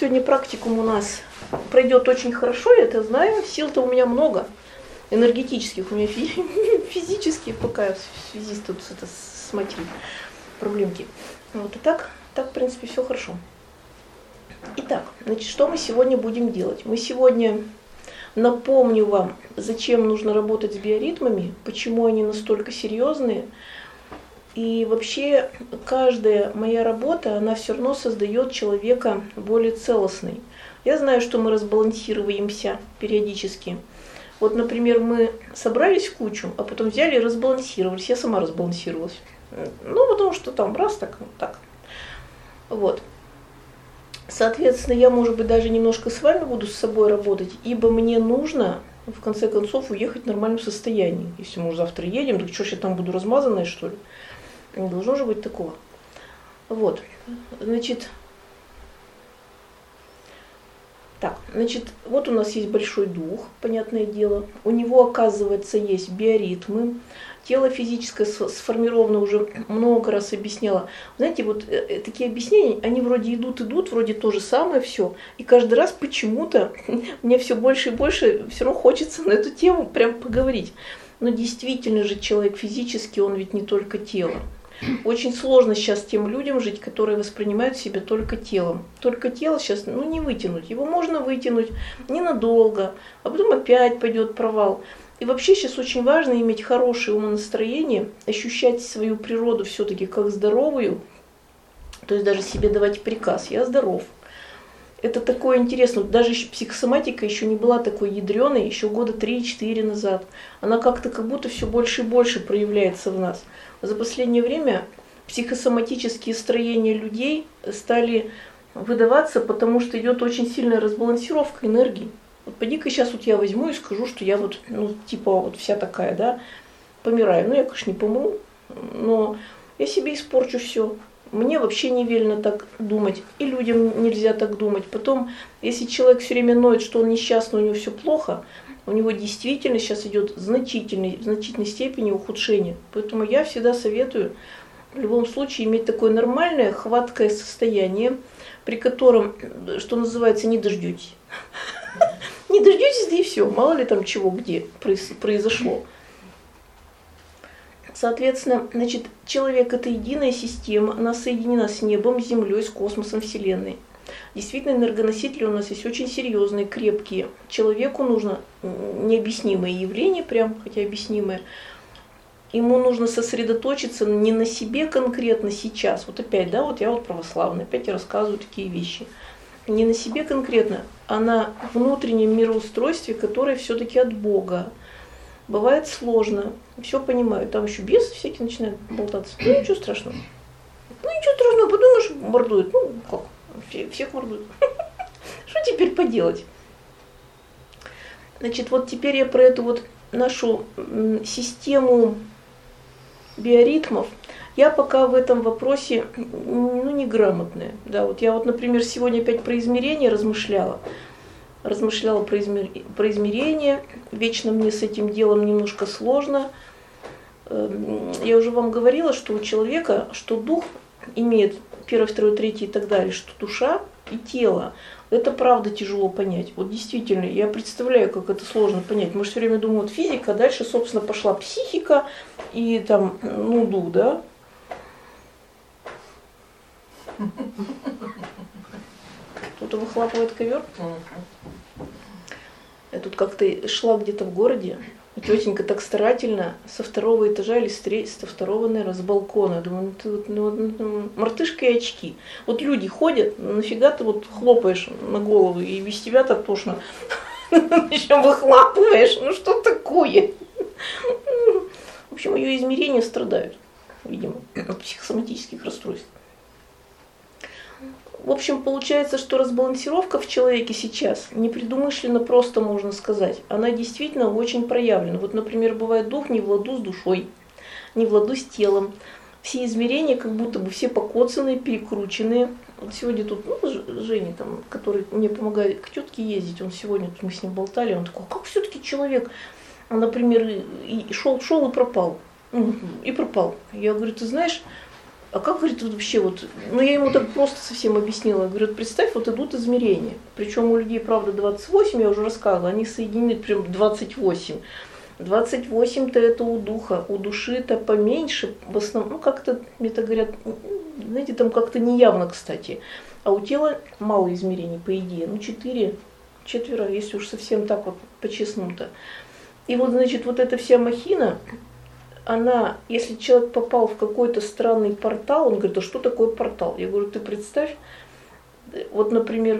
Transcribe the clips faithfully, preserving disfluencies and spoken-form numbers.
сегодня практикум у нас пройдет очень хорошо, я это знаю. Сил-то у меня много, энергетических, у меня физических пока в связи с, тут, это, с матерью проблемки. Вот и так, так, в принципе, все хорошо. Итак, значит, что мы сегодня будем делать? Мы сегодня, напомню вам, зачем нужно работать с биоритмами, почему они настолько серьезные. И вообще каждая моя работа, она все равно создает человека более целостный. Я знаю, что мы разбалансируемся периодически. Вот, например, мы собрались в кучу, а потом взяли и разбалансировались. Я сама разбалансировалась. Ну, потому что там раз так, так. Вот. Соответственно, я, может быть, даже немножко с вами буду с собой работать, ибо мне нужно, в конце концов, уехать в нормальном состоянии. Если мы уже завтра едем, так что ж я там буду размазанная, что ли? Не должно же быть такого. Вот. Значит, так, значит, вот у нас есть большой дух, понятное дело. У него, оказывается, есть биоритмы. Тело физическое сформировано, уже много раз объясняла. Знаете, вот э, такие объяснения, они вроде идут, идут, вроде то же самое все. И каждый раз почему-то мне все больше и больше все равно хочется на эту тему прям поговорить. Но действительно же человек физически, он ведь не только тело. Очень сложно сейчас тем людям жить, которые воспринимают себя только телом. Только тело сейчас ну, не вытянуть. Его можно вытянуть ненадолго, а потом опять пойдет провал. И вообще сейчас очень важно иметь хорошее умонастроение, ощущать свою природу все-таки как здоровую, то есть даже себе давать приказ «я здоров». Это такое интересно, даже психосоматика еще не была такой ядреной, еще года три-четыре назад. Она как-то как будто все больше и больше проявляется в нас. За последнее время психосоматические строения людей стали выдаваться, потому что идет очень сильная разбалансировка энергии. Вот поди-ка сейчас вот я возьму и скажу, что я вот, ну, типа вот вся такая, да, помираю. Ну, я, конечно, не помру, но я себе испорчу все. Мне вообще не велено так думать, и людям нельзя так думать. Потом, если человек все время ноет, что он несчастный, у него все плохо, у него действительно сейчас идет значительный, в значительной степени ухудшение. Поэтому я всегда советую в любом случае иметь такое нормальное, хваткое состояние, при котором, что называется, не дождетесь. Не дождетесь, да и все, мало ли там чего, где произошло. Соответственно, значит, человек – это единая система, она соединена с небом, с землей, с космосом, Вселенной. Действительно, энергоносители у нас есть очень серьезные, крепкие. Человеку нужно необъяснимое явление, прям, хотя объяснимое. Ему нужно сосредоточиться не на себе конкретно сейчас. Вот опять, да, вот я вот православная, опять я рассказываю такие вещи. Не на себе конкретно, а на внутреннем мироустройстве, которое все-таки от Бога. Бывает сложно, все понимаю, там еще бесы всякие начинают болтаться. Ну ничего страшного. Ну ничего страшного, подумаешь, мордуют. Ну как, всех мордуют. Что теперь поделать? Значит, вот теперь я про эту вот нашу систему биоритмов. Я пока в этом вопросе ну, неграмотная. Да, вот я вот, например, сегодня опять про измерения размышляла. Размышляла про, измер... про измерения. Вечно мне с этим делом немножко сложно. Я уже вам говорила, что у человека, что дух имеет первое, второе, третье и так далее, что душа и тело. Это правда тяжело понять. Вот действительно, я представляю, как это сложно понять. Мы же все время думаем, вот физика, а дальше, собственно, пошла психика и там, ну, дух, да? Кто-то выхлапывает ковер. Я тут как-то шла где-то в городе, и тетенька так старательно со второго этажа или с третьего, со второго, наверное, с балкона. Я думаю, ну ты вот ну, ну, мартышка и очки. Вот люди ходят, нафига ты вот хлопаешь на голову, и без тебя так тошно. Еще выхлапываешь, ну что такое? В общем, ее измерения страдают, видимо, от психосоматических расстройств. В общем, получается, что разбалансировка в человеке сейчас непредумышленно просто, можно сказать. Она действительно очень проявлена. Вот, например, бывает дух не в ладу с душой, не в ладу с телом. Все измерения как будто бы все покоцанные, перекрученные. Вот сегодня тут, ну, Женя, там, который мне помогает к тетке ездить, он сегодня, мы с ним болтали, он такой, как все-таки человек, например, и шел, шел и пропал. И пропал. Я говорю, ты знаешь, а как, говорит, вот вообще вот, ну я ему так просто совсем объяснила, я говорю, представь, вот идут измерения, причем у людей, правда, двадцать восемь, я уже рассказывала, они соединены прям двадцать восемь. двадцать восемь-то это у духа, у души-то поменьше, в основном, ну как-то, мне так говорят, знаете, там как-то неявно, кстати, а у тела мало измерений, по идее, ну четыре, четверо, если уж совсем так вот по-честному-то. И вот, значит, вот эта вся махина, она, если человек попал в какой-то странный портал, он говорит, а что такое портал? Я говорю, ты представь, вот, например,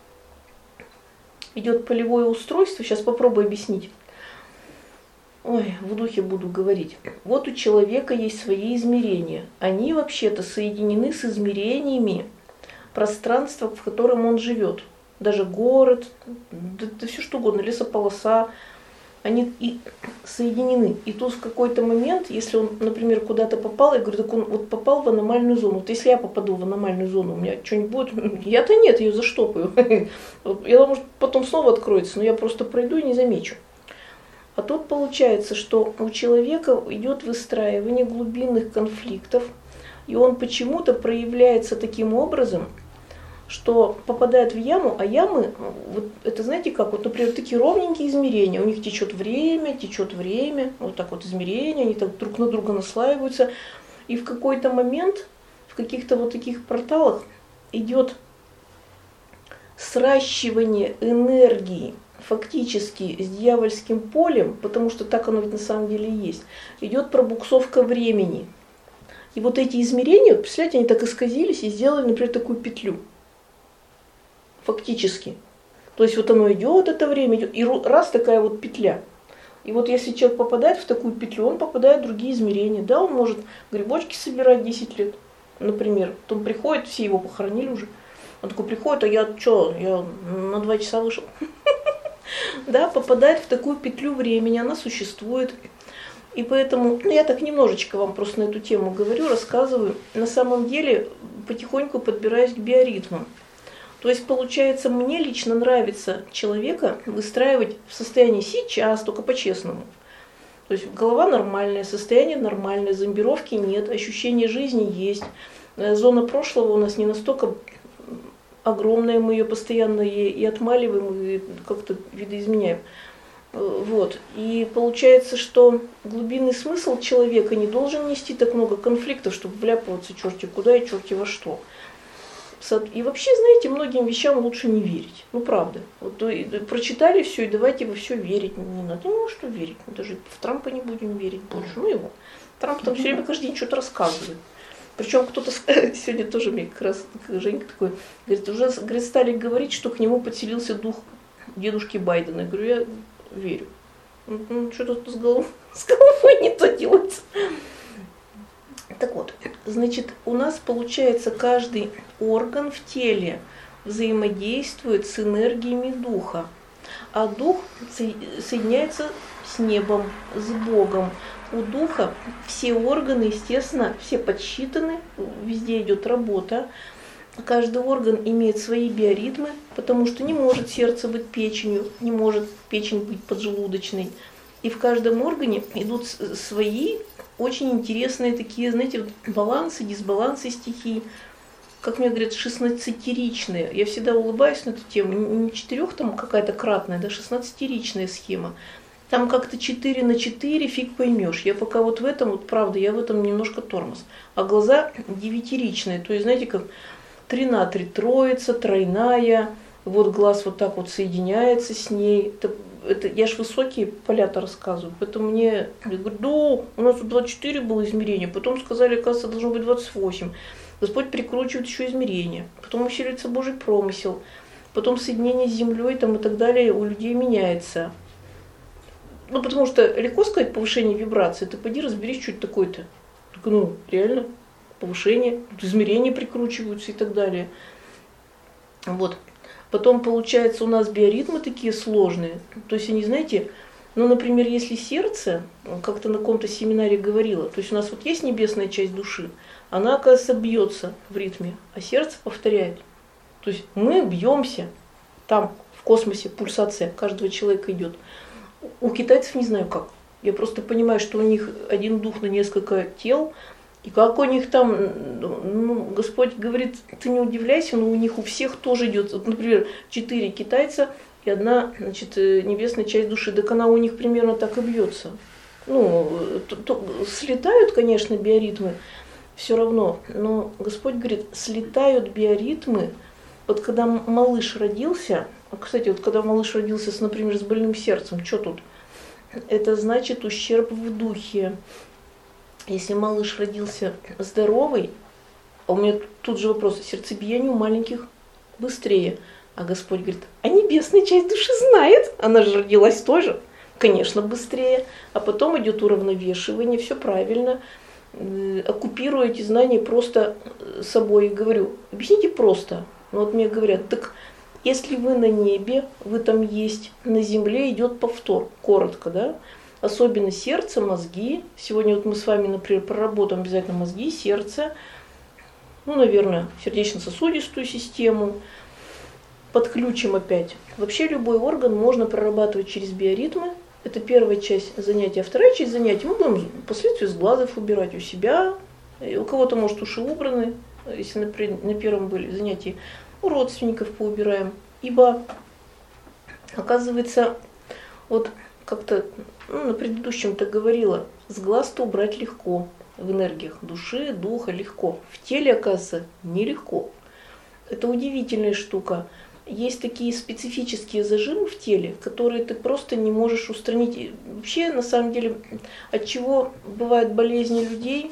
идет полевое устройство, сейчас попробую объяснить. Ой, в духе буду говорить. Вот у человека есть свои измерения. Они вообще-то соединены с измерениями пространства, в котором он живет. Даже город, да, да все что угодно, лесополоса. Они и соединены. И тут в какой-то момент, если он, например, куда-то попал, я говорю, так он вот попал в аномальную зону. Вот если я попаду в аномальную зону, у меня что-нибудь будет? Я-то нет, ее заштопаю. Я, может, потом снова откроется, но я просто пройду и не замечу. А тут получается, что у человека идет выстраивание глубинных конфликтов, и он почему-то проявляется таким образом, что попадает в яму, а ямы, вот это знаете как, вот, например, такие ровненькие измерения, у них течет время, течет время, вот так вот измерения, они так друг на друга наслаиваются, и в какой-то момент в каких-то вот таких порталах идет сращивание энергии фактически с дьявольским полем, потому что так оно ведь на самом деле и есть, идет пробуксовка времени. И вот эти измерения, вот, представляете, они так исказились и сделали, например, такую петлю. Фактически. То есть вот оно идет, это время идет, и раз такая вот петля. И вот если человек попадает в такую петлю, он попадает в другие измерения. Да, он может грибочки собирать десять лет, например. Потом приходит, все его похоронили уже. Он такой приходит, а я что, я на два часа вышел. Да, попадает в такую петлю времени, она существует. И поэтому, ну, я так немножечко вам просто на эту тему говорю, рассказываю. На самом деле потихоньку подбираюсь к биоритмам. То есть, получается, мне лично нравится человека выстраивать в состоянии сейчас, только по-честному. То есть голова нормальная, состояние нормальное, зомбировки нет, ощущение жизни есть. Зона прошлого у нас не настолько огромная, мы ее постоянно и отмаливаем, и как-то видоизменяем. Вот. И получается, что глубинный смысл человека не должен нести так много конфликтов, чтобы вляпываться черти куда и черти во что. И вообще, знаете, многим вещам лучше не верить. Ну, правда. Вот, прочитали все, и давайте во все верить. Не надо ни во что верить. Мы даже в Трампа не будем верить больше. Ну его. Трамп там все время каждый день что-то рассказывает. Причем кто-то сегодня тоже мне как раз Женька такой, говорит, уже говорит, стали говорить, что к нему подселился дух дедушки Байдена. Я говорю, я верю. Ну, что-то с головой, с головой не то делается. Так вот, значит, у нас получается каждый орган в теле взаимодействует с энергиями духа, а дух соединяется с небом, с Богом. У духа все органы, естественно, все подсчитаны, везде идет работа. Каждый орган имеет свои биоритмы, потому что не может сердце быть печенью, не может печень быть поджелудочной. И в каждом органе идут свои очень интересные такие, знаете, вот балансы, дисбалансы стихий, как мне говорят, шестнадцатеричные. Я всегда улыбаюсь на эту тему, не четырех там какая-то кратная, да, шестнадцатеричная схема. Там как-то четыре на четыре, фиг поймешь. Я пока вот в этом, вот правда, я в этом немножко тормоз. А глаза девятиричные, то есть, знаете, как три на три, троица, тройная, вот глаз вот так вот соединяется с ней. Это, это, я ж высокие поля-то рассказываю, поэтому мне, я говорю, да, у нас тут двадцать четыре было измерения, потом сказали, оказывается, должно быть двадцать восемь. Господь прикручивает еще измерения, потом усиливается Божий промысел, потом соединение с землей там, и так далее у людей меняется. Ну, потому что легко сказать повышение вибрации, ты пойди разберись, что это такое-то. Так, ну, реально, повышение, измерения прикручиваются и так далее. Вот. Потом, получается, у нас биоритмы такие сложные. То есть, они, знаете, ну, например, если сердце, как-то на каком-то семинаре говорила, то есть у нас вот есть небесная часть души, она, оказывается, бьется в ритме, а сердце повторяет. То есть мы бьемся, там в космосе пульсация каждого человека идет. У китайцев не знаю как. Я просто понимаю, что у них один дух на несколько тел, И как у них там, ну, Господь говорит, ты не удивляйся, но у них у всех тоже идет, вот, например, четыре китайца и одна, значит, небесная часть души, так она у них примерно так и бьется. Ну, то, то, слетают, конечно, биоритмы, все равно, но Господь говорит, слетают биоритмы, вот когда малыш родился, а, кстати, вот когда малыш родился, с, например, с больным сердцем, что тут? Это значит ущерб в духе. Если малыш родился здоровый, а у меня тут же вопрос, сердцебиение у маленьких быстрее. А Господь говорит, а небесная часть души знает, она же родилась тоже, конечно, быстрее. А потом идет уравновешивание, все правильно. Оккупирую эти знания просто собой и говорю, объясните просто. Ну вот мне говорят, так если вы на небе, вы там есть, на земле идет повтор, коротко, да? Особенно сердце, мозги. Сегодня вот мы с вами, например, проработаем обязательно мозги, сердце, ну, наверное, сердечно-сосудистую систему. Подключим опять. Вообще любой орган можно прорабатывать через биоритмы. Это первая часть занятия. А вторая часть занятий мы будем впоследствии с глазов убирать у себя. У кого-то, может, уши убраны, если на первом были занятия. У родственников поубираем. Ибо, оказывается, вот как-то ну, на предыдущем-то говорила, с глаз-то убрать легко, в энергиях души, духа легко. В теле, оказывается, нелегко. Это удивительная штука. Есть такие специфические зажимы в теле, которые ты просто не можешь устранить. И вообще, на самом деле, от чего бывают болезни людей?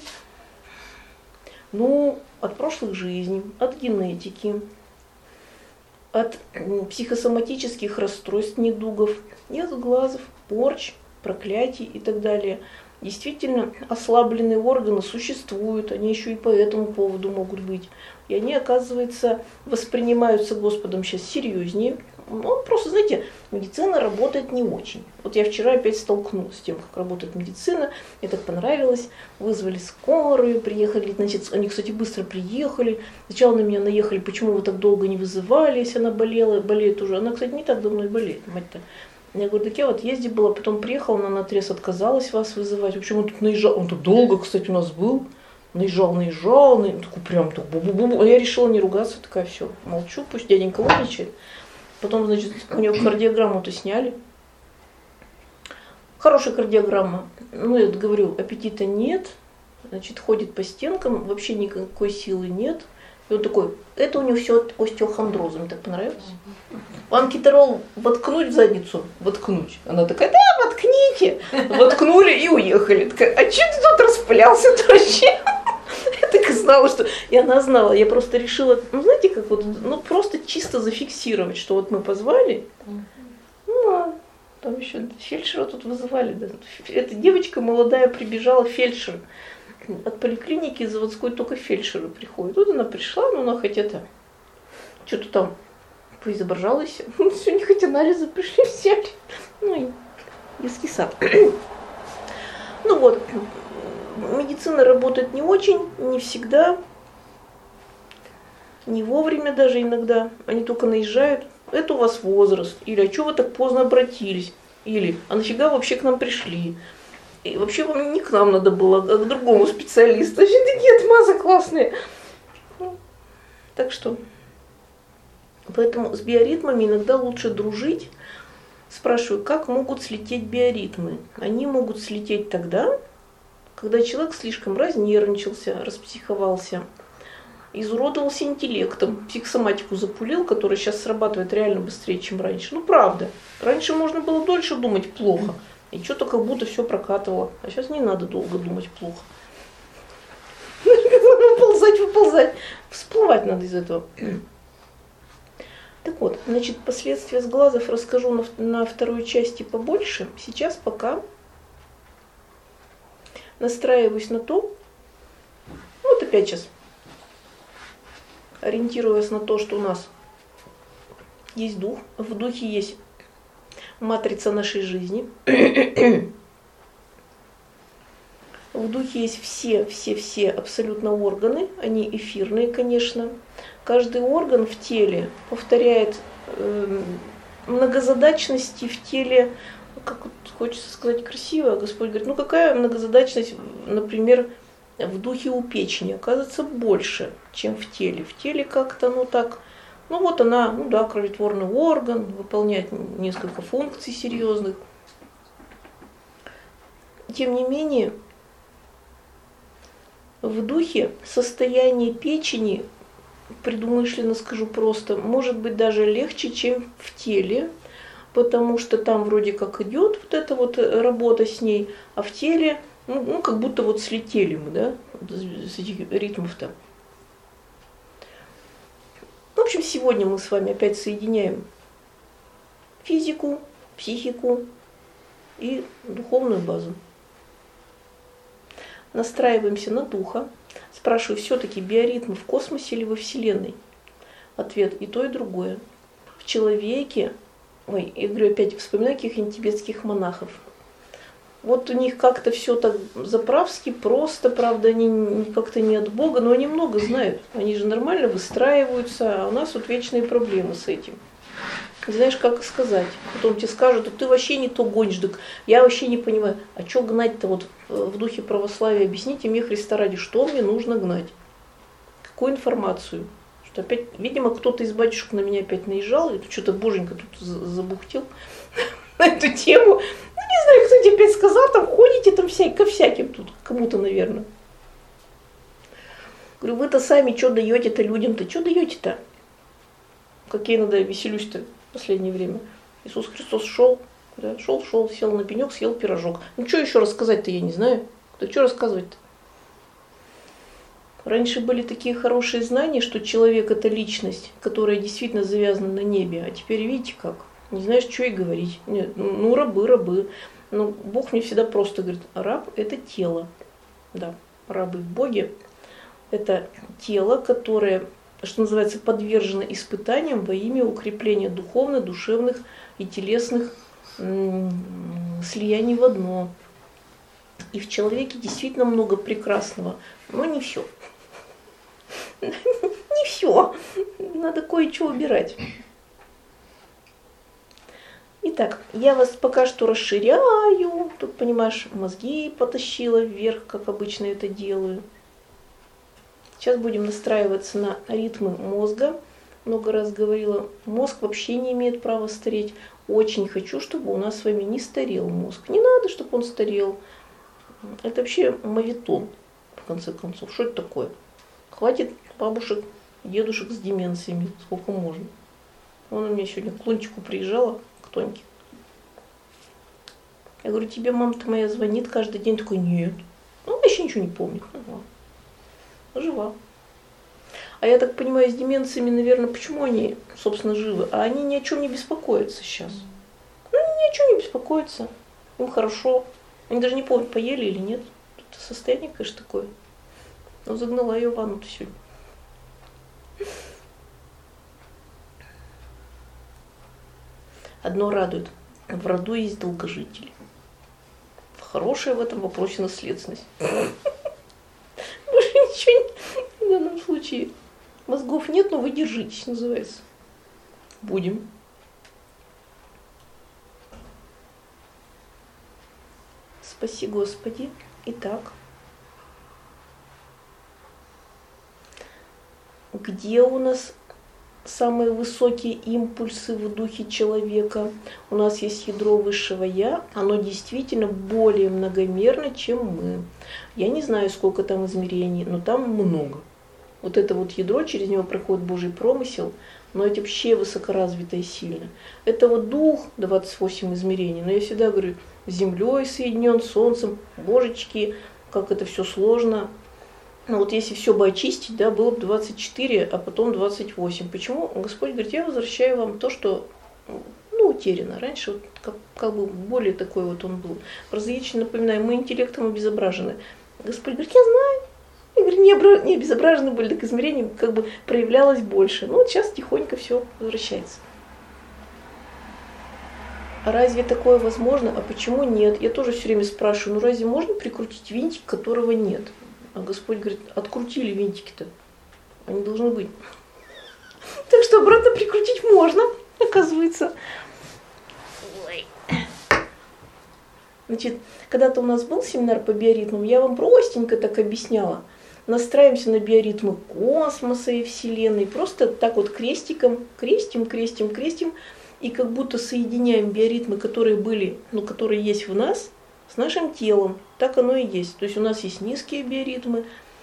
Ну, от прошлых жизней, от генетики, от психосоматических расстройств, недугов, и от глазов, порч, проклятий и так далее. Действительно, ослабленные органы существуют, они еще и по этому поводу могут быть. И они, оказывается, воспринимаются Господом сейчас серьезнее. Он просто, знаете, медицина работает не очень. Вот я вчера опять столкнулась с тем, как работает медицина, мне так понравилось. Вызвали скорую, приехали, значит, они, кстати, быстро приехали. Сначала на меня наехали, почему вы так долго не вызывали, если она болела, болеет уже. Она, кстати, не так давно и болеет, мать-то. Я говорю, так я вот езде была, потом приехала, она наотрез отказалась вас вызывать. В общем, он тут наезжал, он тут долго, кстати, у нас был. Наезжал, наезжал, наезжал, такой прям так бу-бу-бу. Я решила не ругаться, такая, все, молчу, пусть дяденька умничает. Потом, значит, у него кардиограмму-то сняли. Хорошая кардиограмма. Ну, я говорю, аппетита нет, значит, ходит по стенкам, вообще никакой силы нет. И он такой, это у него все от остеохондроза, мне так понравилось. Анкетерол воткнуть в задницу, воткнуть. Она такая, да, воткните. Воткнули и уехали. Такая, а что ты тут распылялся-то вообще? Я так и знала, что... И она знала, я просто решила, ну знаете, как вот, ну просто чисто зафиксировать, что вот мы позвали. Ну ладно, там еще фельдшера тут вызывали. Да. Эта девочка молодая прибежала, фельдшер. От поликлиники заводской только фельдшеры приходят. Вот она пришла, ну она хоть это, что-то там поизображалась. Сегодня хоть анализы пришли, взяли. Ну и детский сад. Ну вот, медицина работает не очень, не всегда, не вовремя даже иногда. Они только наезжают. Это у вас возраст. Или а что вы так поздно обратились? Или а нафига вообще к нам пришли? И вообще вам не к нам надо было, а к другому специалисту. Вообще такие отмазы классные. Ну, так что, поэтому с биоритмами иногда лучше дружить. Спрашиваю, как могут слететь биоритмы? Они могут слететь тогда, когда человек слишком разнервничался, распсиховался, изуродовался интеллектом, психосоматику запулил, которая сейчас срабатывает реально быстрее, чем раньше. Ну правда, раньше можно было дольше думать плохо. И что-то как будто все прокатывало. А сейчас не надо долго думать плохо. Выползать, выползать. Всплывать надо из этого. Так вот, значит, последствия с глазов расскажу на, на второй части побольше. Сейчас пока настраиваюсь на то, вот опять сейчас, ориентируясь на то, что у нас есть дух, в духе есть матрица нашей жизни. В духе есть все, все, все абсолютно органы, они эфирные, конечно. Каждый орган в теле повторяет э, многозадачности в теле, как вот хочется сказать красиво, Господь говорит, ну какая многозадачность, например, в духе у печени оказывается больше, чем в теле. В теле как-то, ну так, ну вот она, ну да, кроветворный орган, выполняет несколько функций серьезных. Тем не менее, в духе состояние печени, предумышленно скажу просто, может быть даже легче, чем в теле, потому что там вроде как идет вот эта вот работа с ней, а в теле, ну, ну как будто вот слетели мы, да, с этих ритмов-то. В общем, сегодня мы с вами опять соединяем физику, психику и духовную базу. Настраиваемся на духа. Спрашиваю, все-таки биоритмы в космосе или во Вселенной? Ответ: и то, и другое. В человеке, ой, я говорю опять, вспоминаю каких-нибудь тибетских монахов. Вот у них как-то все так заправски, просто, правда, они как-то не от Бога, но они много знают. Они же нормально выстраиваются, а у нас вот вечные проблемы с этим. Не знаешь, как сказать. Потом тебе скажут, ты вообще не то гонишь. Так я вообще не понимаю, а что гнать-то вот в духе православия? Объясните мне, Христа ради, что мне нужно гнать? Какую информацию? Что опять, видимо, кто-то из батюшек на меня опять наезжал, и что-то боженька тут забухтел на эту тему. Ну, не знаю, кто тебе опять сказал, там ходите там вся, ко всяким тут, кому-то, наверное. Говорю, вы-то сами что даете-то людям-то? Что даете-то? Как я иногда веселюсь-то в последнее время. Иисус Христос шел, да, шел, шел, сел на пенек, съел пирожок. Ну что еще рассказать-то, я не знаю. Да что рассказывать-то? Раньше были такие хорошие знания, что человек — это личность, которая действительно завязана на небе. А теперь видите как? Не знаешь, что и говорить. Нет, ну, рабы, рабы. Но Бог мне всегда просто говорит, раб — это тело. Да, рабы в Боге — это тело, которое, что называется, подвержено испытаниям во имя укрепления духовных, душевных и телесных м- слияний в одно. И в человеке действительно много прекрасного, но не все. Не все. Надо кое-что убирать. Итак, я вас пока что расширяю. Тут, понимаешь, мозги потащила вверх, как обычно это делаю. Сейчас будем настраиваться на ритмы мозга. Много раз говорила, мозг вообще не имеет права стареть. Очень хочу, чтобы у нас с вами не старел мозг. Не надо, чтобы он старел. Это вообще моветон, в конце концов. Что это такое? Хватит бабушек, дедушек с деменциями, сколько можно. Вон у меня сегодня к Лунтику приезжала, к Тоньке. Я говорю, тебе мама-то моя звонит каждый день. Такой, нет. Ну, она еще ничего не помнит. Ага. Жива. А я так понимаю, с деменциями, наверное, почему они, собственно, живы? А они ни о чем не беспокоятся сейчас. Ну, ни о чем не беспокоятся. Им хорошо. Они даже не помнят, поели или нет. Это состояние, конечно, такое. Но загнала ее в ванну-то сегодня. Одно радует. В роду есть долгожители. Хорошая в этом вопросе наследственность. Больше ничего не, в данном случае. Мозгов нет, но вы держитесь, называется. Будем. Спаси Господи. Итак. Где у нас самые высокие импульсы в духе человека? У нас есть ядро высшего Я, оно действительно более многомерно, чем мы. Я не знаю, сколько там измерений, но там много. Вот это вот ядро, через него проходит Божий промысел, но это вообще высокоразвитое сильно. Это вот дух, двадцать восемь измерений, но я всегда говорю, с землей соединен, с солнцем, божечки, как это все сложно. Ну вот если все бы очистить, да, было бы двадцать четыре, а потом двадцать восемь. Почему? Господь говорит, я возвращаю вам то, что ну, утеряно. Раньше вот как, как бы более такой вот он был. Различно, напоминаю, мы интеллектом обезображены. Господь говорит, я знаю. Я говорю, не, обра... не обезображены были, так измерение как бы проявлялось больше. Ну вот сейчас тихонько все возвращается. А разве такое возможно? А почему нет? Я тоже все время спрашиваю, ну разве можно прикрутить винтик, которого нет? А Господь говорит, открутили винтики-то, они должны быть. Так что обратно прикрутить можно, оказывается. Ой. Значит, когда-то у нас был семинар по биоритмам, я вам простенько так объясняла. Настраиваемся на биоритмы космоса и Вселенной. Просто так вот крестиком, крестим, крестим, крестим. И как будто соединяем биоритмы, которые были, ну, которые есть в нас, с нашим телом. Так оно и есть. То есть у нас есть низкие биоритмы.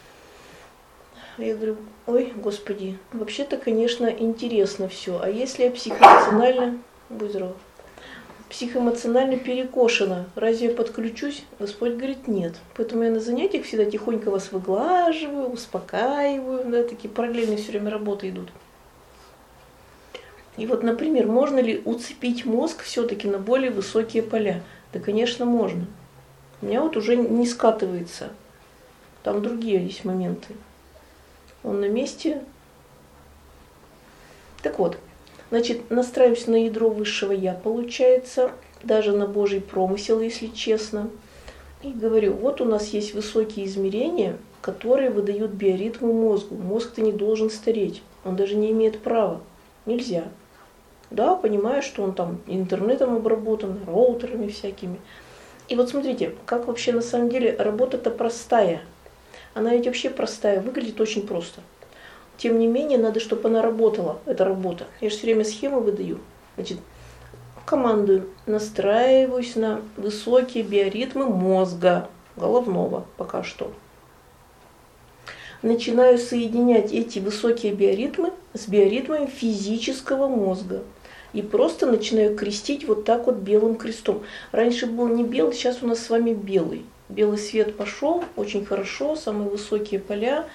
Я говорю, ой, Господи, вообще-то, конечно, интересно все. А если я психоэмоционально, будь здоров, психоэмоционально перекошена, разве я подключусь? Господь говорит, нет. Поэтому я на занятиях всегда тихонько вас выглаживаю, успокаиваю, да, такие параллельные все время работы идут. И вот, например, можно ли уцепить мозг все-таки на более высокие поля? Да, конечно, можно. У меня вот уже не скатывается. Там другие есть моменты. Он на месте. Так вот, значит, настраиваюсь на ядро высшего Я, получается, даже на Божий промысел, если честно. И говорю, вот у нас есть высокие измерения, которые выдают биоритмы мозгу. Мозг-то не должен стареть, он даже не имеет права. Нельзя. Да, понимаю, что он там интернетом обработан, роутерами всякими. И вот смотрите, как вообще на самом деле работа-то простая. Она ведь вообще простая, выглядит очень просто. Тем не менее, надо, чтобы она работала, эта работа. Я же все время схемы выдаю. Значит, командую, настраиваюсь на высокие биоритмы мозга, головного пока что. Начинаю соединять эти высокие биоритмы с биоритмами физического мозга. И просто начинаю крестить вот так вот белым крестом. Раньше был не белый, сейчас у нас с вами белый. Белый свет пошел, очень хорошо, самые высокие поля.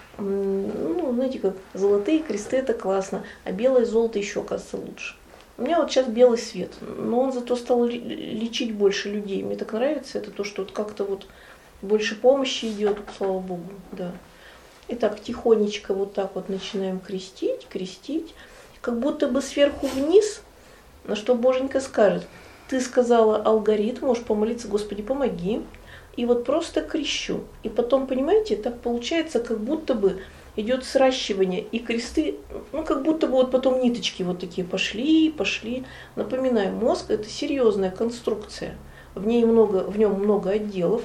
Ну, знаете, как золотые кресты, это классно, а белое золото еще, кажется, лучше. У меня вот сейчас белый свет, но он зато стал лечить больше людей. Мне так нравится это, то, что вот как-то вот больше помощи идет, слава Богу, да. Итак, тихонечко вот так вот начинаем крестить, крестить, как будто бы сверху вниз, на что Боженька скажет, ты сказала алгоритм, можешь помолиться, Господи, помоги. И вот просто крещу. И потом, понимаете, так получается, как будто бы идет сращивание. И кресты, ну как будто бы вот потом ниточки вот такие пошли, пошли. Напоминаю, мозг это серьезная конструкция. В ней много, в нем много отделов.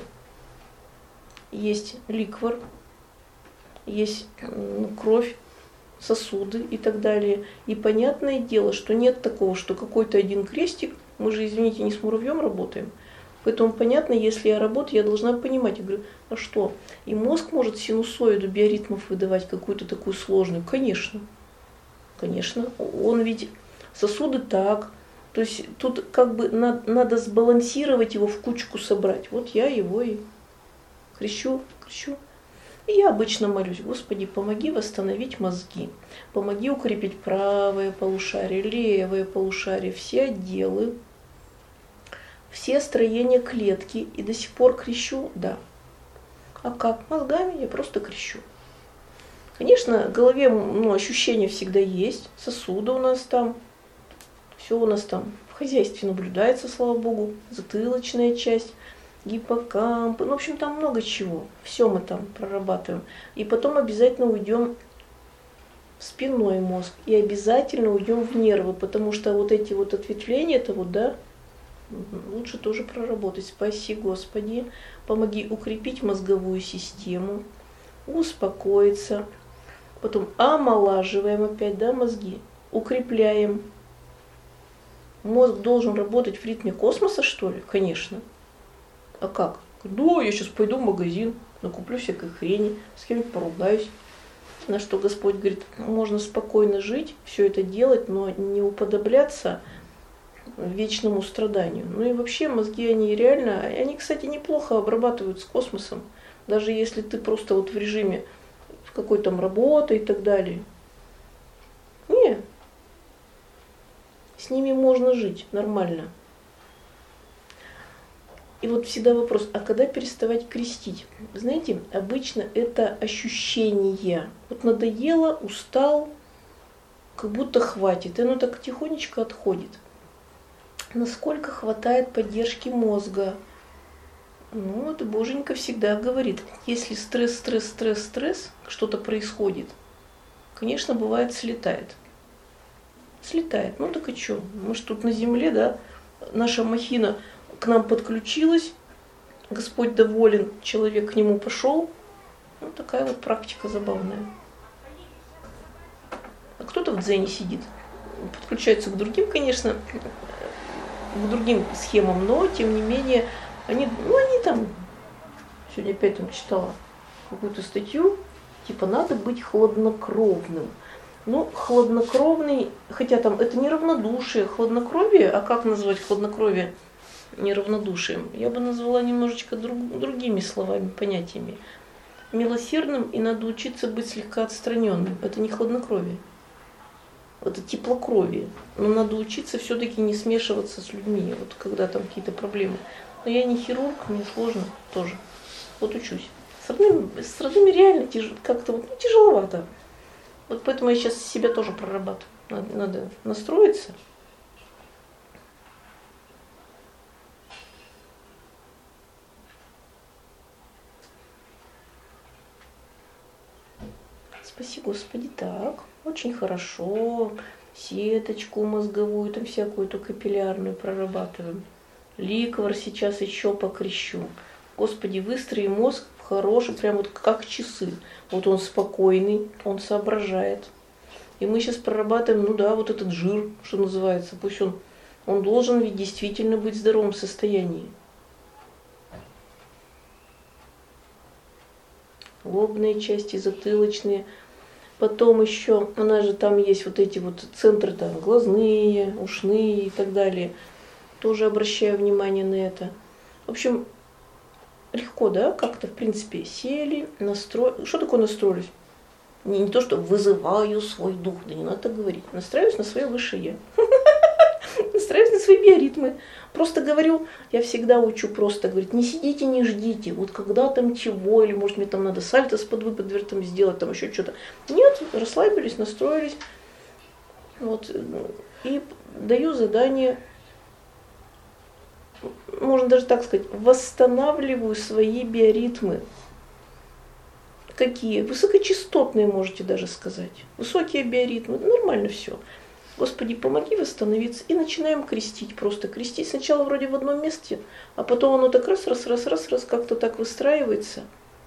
Есть ликвор, есть ну, кровь, сосуды и так далее. И понятное дело, что нет такого, что какой-то один крестик, мы же, извините, не с муравьем работаем. Поэтому понятно, если я работаю, я должна понимать. Я говорю, а что? И мозг может синусоиду биоритмов выдавать какую-то такую сложную? Конечно. Конечно. Он ведь сосуды так. То есть тут как бы надо, надо сбалансировать его, в кучку собрать. Вот я его и крещу, крещу. И я обычно молюсь, Господи, помоги восстановить мозги. Помоги укрепить правое полушарие, левое полушарие, все отделы. Все строения клетки, и до сих пор крещу, да. А как? Мозгами я просто крещу. Конечно, в голове ну, ощущения всегда есть, сосуды у нас там, все у нас там в хозяйстве наблюдается, слава Богу, затылочная часть, гиппокамп, ну, в общем, там много чего, все мы там прорабатываем. И потом обязательно уйдем в спинной мозг, и обязательно уйдем в нервы, потому что вот эти вот ответвления, это вот, да, лучше тоже проработать. Спаси, Господи, помоги укрепить мозговую систему, успокоиться. Потом омолаживаем опять, да, мозги, укрепляем. Мозг должен работать в ритме космоса, что ли? Конечно. А как? Да, я сейчас пойду в магазин, накуплю всякой хрени, с кем-нибудь поругаюсь. На что Господь говорит, можно спокойно жить, все это делать, но не уподобляться вечному страданию. Ну и вообще мозги, они реально, они, кстати, неплохо обрабатывают с космосом, даже если ты просто вот в режиме какой там работы и так далее. Не, с ними можно жить нормально. И вот всегда вопрос, а когда переставать крестить? Знаете, обычно это ощущение. Вот надоело, устал, как будто хватит, и оно так тихонечко отходит. Насколько хватает поддержки мозга? Ну, вот Боженька всегда говорит, если стресс, стресс, стресс, стресс, что-то происходит, конечно, бывает, слетает. Слетает. Ну так и что? Мы же тут на земле, да, наша махина к нам подключилась, Господь доволен, человек к нему пошел. Ну, такая вот практика забавная. А кто-то в дзене сидит, подключается к другим, конечно, к другим схемам, но тем не менее, они, ну, они там, сегодня опять там читала какую-то статью, типа надо быть хладнокровным. Ну, хладнокровный, хотя там это не равнодушие, хладнокровие, а как назвать хладнокровие неравнодушием? Я бы назвала немножечко друг, другими словами, понятиями. Милосердным, и надо учиться быть слегка отстраненным. Это не хладнокровие, это теплокровие. Но надо учиться все-таки не смешиваться с людьми, вот когда там какие-то проблемы. Но я не хирург, мне сложно тоже. Вот учусь. С родными, с родными реально тяж, как-то вот, ну, тяжеловато. Вот поэтому я сейчас себя тоже прорабатываю. Надо, надо настроиться. Спасибо, Господи. Так, очень хорошо. Сеточку мозговую, там всякую эту капиллярную прорабатываем. Ликвор сейчас еще покрещу. Господи, выстрои мозг в хороший, прям вот как часы. Вот он спокойный, он соображает. И мы сейчас прорабатываем, ну да, вот этот жир, что называется. Пусть он, он должен ведь действительно быть в здоровом состоянии. Лобные части, затылочные. Потом еще, у нас же там есть вот эти вот центры, там, глазные, ушные и так далее. Тоже обращаю внимание на это. В общем, легко, да, как-то, в принципе, сели, настроились. Что такое настроились? Не, не то, что вызываю свой дух, да не надо так говорить. Настраиваюсь на свое высшее я. Настраиваюсь на свои биоритмы. Просто говорю, я всегда учу просто говорить, не сидите, не ждите, вот когда там чего, или может мне там надо сальто с подвыподвертом сделать, там еще что-то. Нет, расслабились, настроились. Вот. И даю задание, можно даже так сказать, восстанавливаю свои биоритмы. Какие? Высокочастотные, можете даже сказать. Высокие биоритмы, нормально все. Господи, помоги восстановиться. И начинаем крестить, просто крестить. Сначала вроде в одном месте, а потом оно так раз, раз, раз, раз, раз, как-то так выстраивается.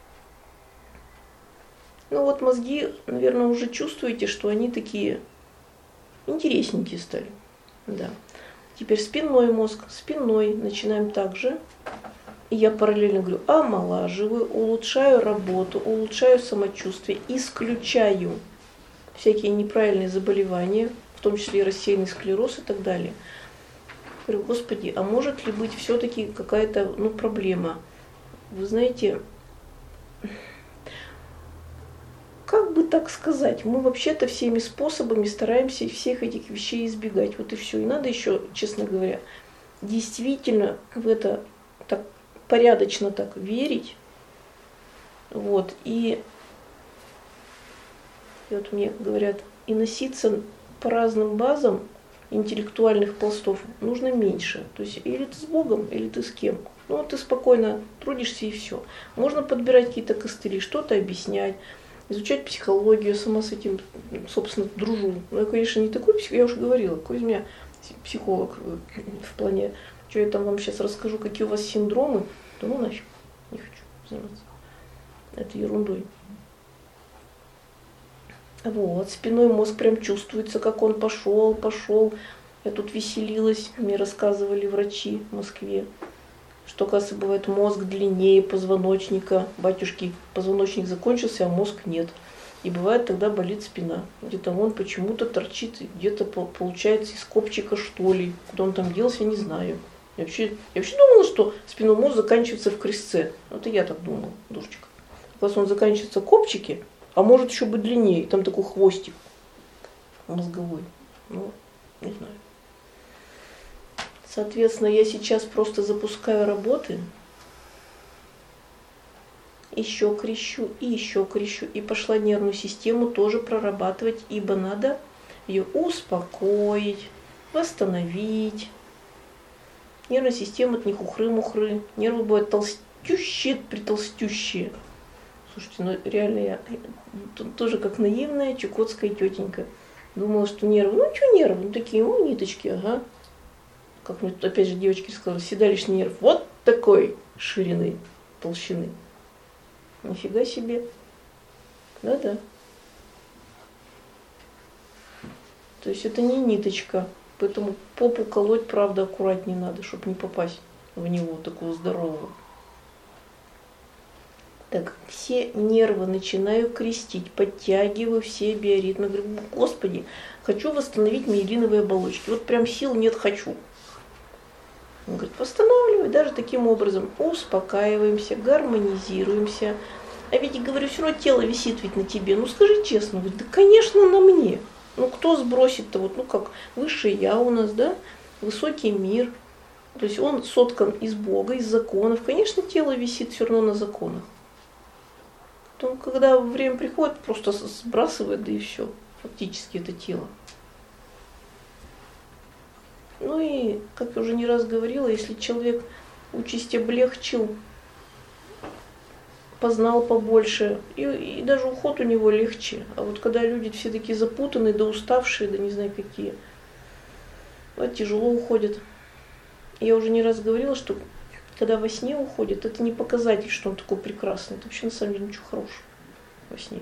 Ну вот мозги, наверное, уже чувствуете, что они такие интересненькие стали. Да. Теперь спинной мозг, спинной, начинаем также. И я параллельно говорю, омолаживаю, улучшаю работу, улучшаю самочувствие, исключаю всякие неправильные заболевания, в том числе и рассеянный склероз и так далее. Говорю, Господи, а может ли быть все-таки какая-то, ну, проблема? Вы знаете, как бы так сказать, мы вообще-то всеми способами стараемся всех этих вещей избегать. Вот и все. И надо еще, честно говоря, действительно в это так порядочно так верить. Вот. И, и вот мне говорят, и носиться по разным базам интеллектуальных пластов нужно меньше. То есть или ты с Богом, или ты с кем. Ну вот ты спокойно трудишься и все. Можно подбирать какие-то костыли, что-то объяснять, изучать психологию, я сама с этим, собственно, дружу. Но я, конечно, не такой психолог, я уже говорила, какой из меня психолог в плане, что я там вам сейчас расскажу, какие у вас синдромы, да ну нафиг, не хочу заниматься. Это ерундой. Вот, спинной мозг прям чувствуется, как он пошел, пошел. Я тут веселилась, мне рассказывали врачи в Москве, что, оказывается, бывает мозг длиннее позвоночника. Батюшки, позвоночник закончился, а мозг нет. И бывает тогда болит спина. Где-то он почему-то торчит, где-то получается из копчика, что ли. Куда он там делся, я не знаю. Я вообще, я вообще думала, что спинной мозг заканчивается в крестце. Вот и я так думала, дурочка. Оказывается, он заканчивается в копчике, а может еще быть длиннее. Там такой хвостик мозговой. Ну, не знаю. Соответственно, я сейчас просто запускаю работы, еще крещу и еще крещу. И пошла нервную систему тоже прорабатывать, ибо надо ее успокоить, восстановить. Нервная система это не хухры-мухры. Нервы бывают толстющие, притолстющие. Слушайте, ну реально я тоже как наивная чукотская тетенька. Думала, что нервы, ну что нервы, ну такие, ну ниточки, ага. как мне тут опять же девочки сказали, седалищный нерв вот такой ширины, толщины. Нифига себе. Да-да. То есть это не ниточка, поэтому попу колоть, правда, аккуратнее надо, чтобы не попасть в него, такого здорового. Так, все нервы начинаю крестить, подтягиваю все биоритмы. Говорю, Господи, хочу восстановить миелиновые оболочки. Вот прям сил нет, хочу. Он говорит, восстанавливай даже таким образом. Успокаиваемся, гармонизируемся. А ведь, говорю, все равно тело висит ведь на тебе. Ну скажи честно. Он говорит, да, конечно, на мне. Ну кто сбросит-то, вот, ну как, высшее я у нас, да, высокий мир. То есть он соткан из Бога, из законов. Конечно, тело висит все равно на законах. Потом, когда время приходит, просто сбрасывает, да и все. Фактически это тело. Ну и, как я уже не раз говорила, если человек участь облегчил, познал побольше, и, и даже уход у него легче. А вот когда люди все такие запутанные, да уставшие, да не знаю какие, вот тяжело уходят. Я уже не раз говорила, что когда во сне уходит, это не показатель, что он такой прекрасный. Это вообще на самом деле ничего хорошего во сне.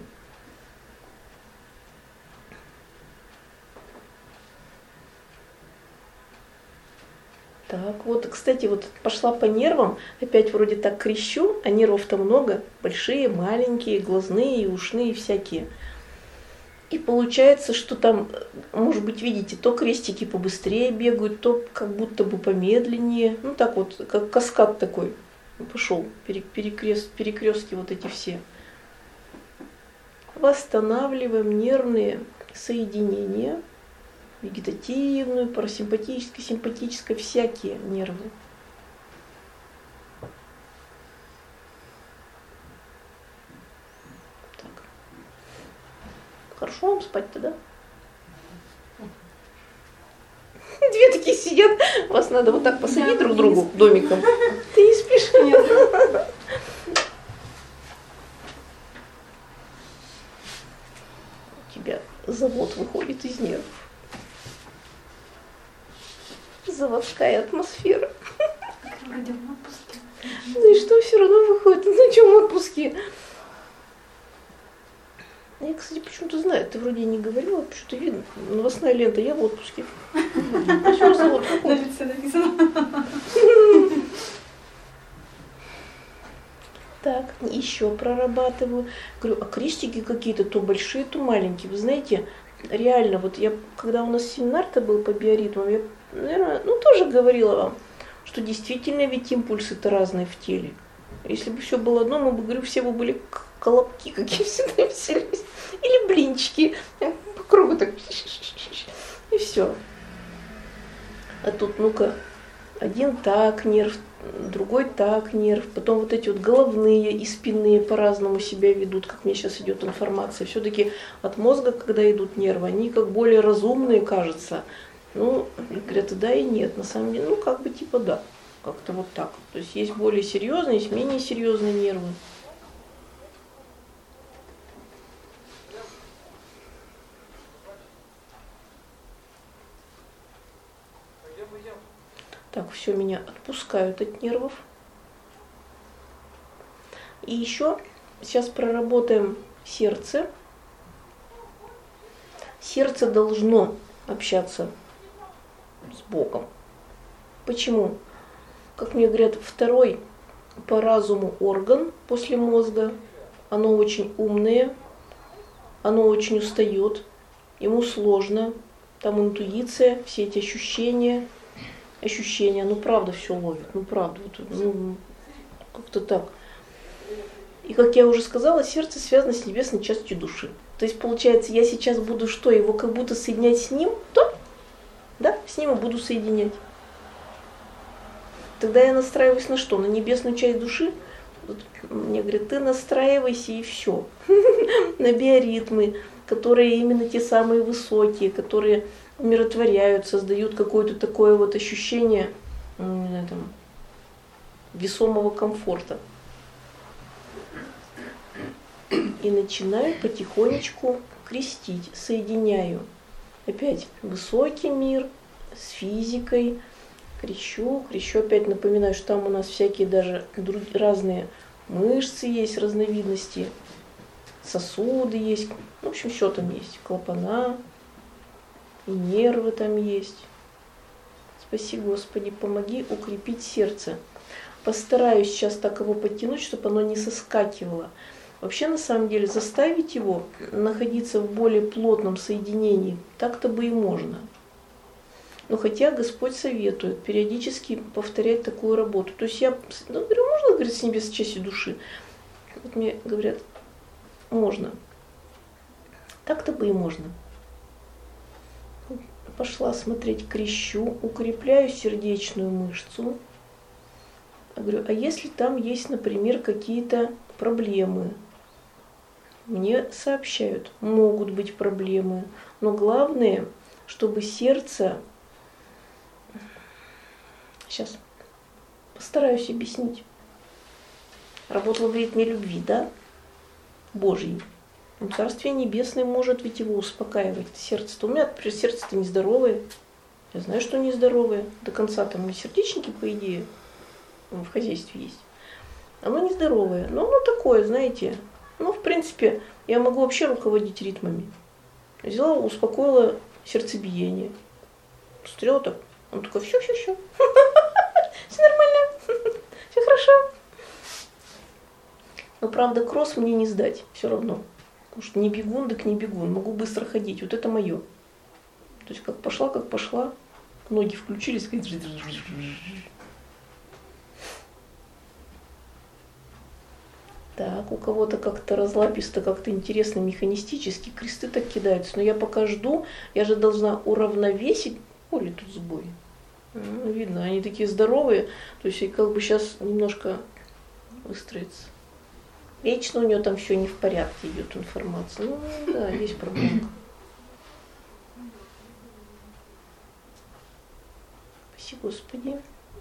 Так, вот, кстати, вот пошла по нервам, опять вроде так крещу, а нервов-то много, большие, маленькие, глазные, ушные, всякие. И получается, что там, может быть, видите, то крестики побыстрее бегают, то как будто бы помедленнее. Ну так вот, как каскад такой пошел, перекрест, перекрестки вот эти все. Восстанавливаем нервные соединения, вегетативную, парасимпатическое, симпатическое, всякие нервы. Так. Хорошо вам спать-то, да? Две такие сидят, вас надо вот так посадить друг другу домиком. Ты не спишь? Нет. У тебя завод выходит из нервов. Заводская атмосфера. Вроде в отпуске. Ну и что, все равно выходит? Ну что в отпуске? Я, кстати, почему-то знаю, ты вроде не говорила, почему-то видно. Новостная лента, я в отпуске. А что завод какой? На лице написано. Так, еще прорабатываю. Говорю, а крестики какие-то то большие, то маленькие. Вы знаете, реально, вот я, когда у нас семинар-то был по биоритмам, я, наверное, ну тоже говорила вам, что действительно ведь импульсы-то разные в теле. Если бы все было одно, мы бы, говорю, все бы были колобки, какие всегда вселись. Или блинчики. По кругу так. И все. А тут, ну-ка, один так нерв, другой так нерв. Потом вот эти вот головные и спинные по-разному себя ведут, как мне сейчас идет информация. Все-таки от мозга, когда идут нервы, они как более разумные, кажется. Ну, говорят, да и нет. На самом деле, ну, как бы типа да. Как-то вот так. То есть есть более серьезные, есть менее серьезные нервы. Так, все, меня отпускают от нервов. И еще сейчас проработаем сердце. Сердце должно общаться с Богом. Почему? Как мне говорят, второй по разуму орган после мозга. Оно очень умное, оно очень устает, ему сложно. Там интуиция, все эти ощущения. Ощущения, ну правда все ловит, ну правда, вот, ну, как-то так. И как я уже сказала, сердце связано с небесной частью души. То есть получается, я сейчас буду что, его как будто соединять с ним, то, да, с ним и буду соединять. Тогда я настраиваюсь на что? На небесную часть души. Вот мне говорят, ты настраивайся и все. На биоритмы, которые именно те самые высокие, которые умиротворяют, создают какое-то такое вот ощущение, ну, не знаю, там, весомого комфорта. И начинаю потихонечку крестить, соединяю опять высокий мир с физикой, крещу, крещу, опять напоминаю, что там у нас всякие даже друг, разные мышцы есть, разновидности, сосуды есть, в общем, все там есть, клапана, и нервы там есть. Спаси, Господи, помоги укрепить сердце. Постараюсь сейчас так его подтянуть, чтобы оно не соскакивало. Вообще, на самом деле, заставить его находиться в более плотном соединении, так-то бы и можно. Но хотя Господь советует периодически повторять такую работу. То есть я ну, говорю, можно, говорит, с небес части души? Вот мне говорят, можно. Так-то бы и можно. Пошла смотреть, крещу, укрепляю сердечную мышцу. Я говорю, а если там есть, например, какие-то проблемы? Мне сообщают, могут быть проблемы, но главное, чтобы сердце... Сейчас постараюсь объяснить. Работала, говорит, не любви, да? Божьей. Но Царствие Небесное может ведь его успокаивать. Сердце-то у меня, например, сердце-то нездоровое. Я знаю, что нездоровое. До конца там у меня сердечники, по идее, в хозяйстве есть. Оно нездоровое. Но оно такое, знаете... Ну, в принципе, я могу вообще руководить ритмами. Взяла, успокоила сердцебиение. Смотрела так. Он такой, все, все, все. Все нормально. Все хорошо. Но, правда, кросс мне не сдать все равно. Потому что не бегун, так не бегун. Могу быстро ходить. Вот это мое. То есть, как пошла, как пошла. Ноги включились. Так, у кого-то как-то разлаписто, как-то интересно, механистически, кресты так кидаются. Но я пока жду, я же должна уравновесить. Оли тут сбой. Ну, видно, они такие здоровые. То есть, как бы сейчас немножко выстроится. Вечно у нее там все не в порядке идет информация. Ну, да, есть проблема. Спаси, Господи.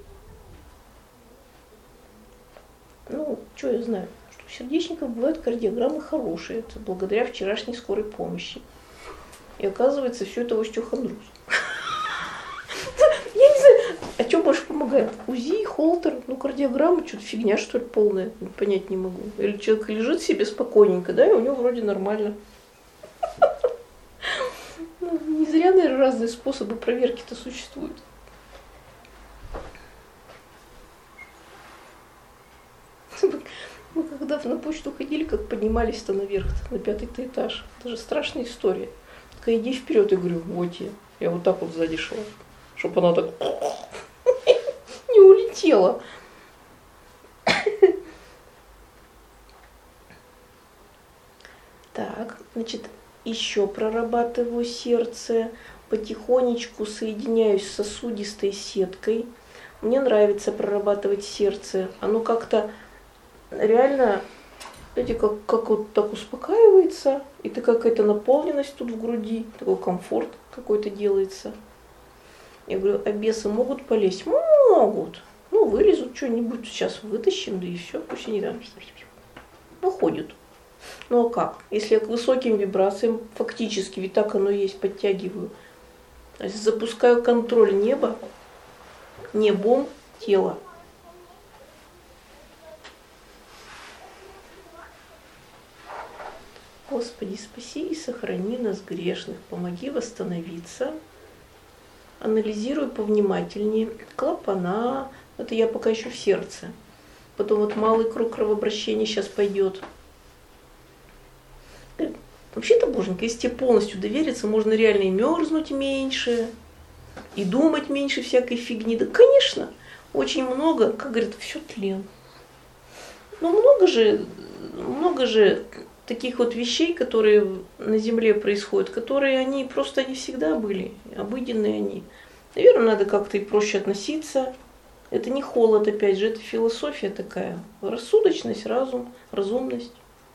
Ну, что я знаю. У сердечников бывают кардиограммы хорошие, это благодаря вчерашней скорой помощи. И оказывается, все это остеохондроз. Я не знаю, а что больше помогает? УЗИ, холтер, ну кардиограмма, что-то фигня, что ли, полная, понять не могу. Или человек лежит себе спокойненько, да, и у него вроде нормально. Ну, не зря, наверное, разные способы проверки-то существуют. Мы когда на почту ходили, как поднимались-то наверх, на пятый-то этаж. Это же страшная история. Такая, иди вперед, я говорю, вот я. Я вот так вот сзади шла, чтобы она так не улетела. Так, значит, еще прорабатываю сердце, потихонечку соединяюсь с сосудистой сеткой. Мне нравится прорабатывать сердце. Оно как-то реально, знаете, как, как вот так успокаивается, и такая какая-то наполненность тут в груди, такой комфорт какой-то делается. Я говорю, а бесы могут полезть? Могут. Ну, вылезут что-нибудь, сейчас вытащим, да и все, пусть они там выходят. Ну а как? Если я к высоким вибрациям, фактически, ведь так оно и есть, подтягиваю, то есть запускаю контроль неба, небом тела. Господи, спаси и сохрани нас грешных, помоги восстановиться. Анализирую повнимательнее. Клапана, это я пока еще в сердце. Потом вот малый круг кровообращения сейчас пойдет. Вообще-то, Боженька, если тебе полностью довериться, можно реально и мерзнуть меньше, и думать меньше всякой фигни. Да, конечно, очень много, как говорят, все тлен. Но много же, много же таких вот вещей, которые на Земле происходят, которые они просто не всегда были, обыденные они. Наверное, надо как-то и проще относиться. Это не холод, опять же, это философия такая. Рассудочность, разум, разумность.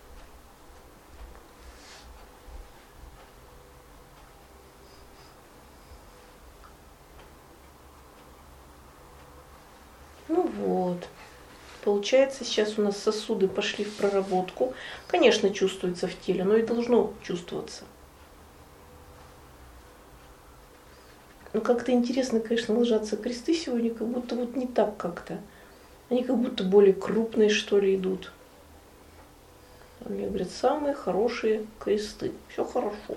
Ну вот. Получается, сейчас у нас сосуды пошли в проработку. Конечно, чувствуется в теле, но и должно чувствоваться. Ну как-то интересно, конечно, ложатся кресты сегодня, как будто вот не так как-то. Они как будто более крупные, что ли, идут. А мне говорят, самые хорошие кресты. Все хорошо.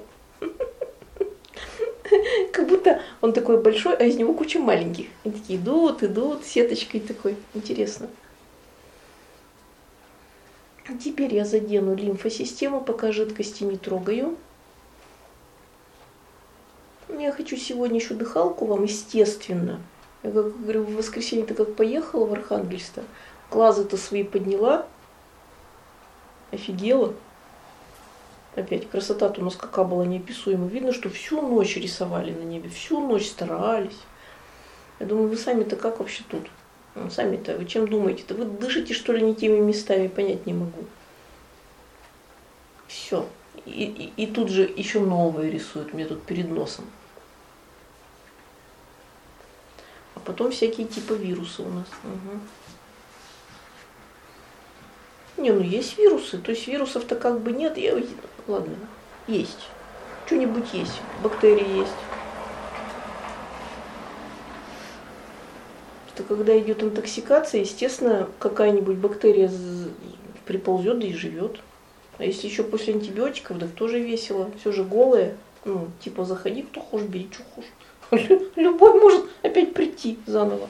Как будто он такой большой, а из него куча маленьких. Они такие идут, идут, сеточкой такой. Интересно. Теперь я задену лимфосистему, пока жидкости не трогаю. Я хочу сегодня еще дыхалку вам, естественно. Я как говорю, в воскресенье-то как поехала в Архангельск, глазы-то свои подняла, офигела. Опять красота-то у нас какая была неописуема. Видно, что всю ночь рисовали на небе, всю ночь старались. Я думаю, вы сами-то как вообще тут? Ну, сами-то, вы чем думаете-то? Вы дышите, что ли, не теми местами, понять не могу. Все. И, и, и тут же еще новые рисуют мне тут перед носом. А потом всякие типа вирусы у нас. Угу. Не, ну есть вирусы. То есть вирусов-то как бы нет. Я... Ладно, есть. Что-нибудь есть. Бактерии есть. Что когда идет интоксикация, естественно, какая-нибудь бактерия приползет да и живет. А если еще после антибиотиков, так тоже весело. Все же голое. Ну, типа заходи, кто хочешь, бери, что хочешь. Любой может опять прийти заново.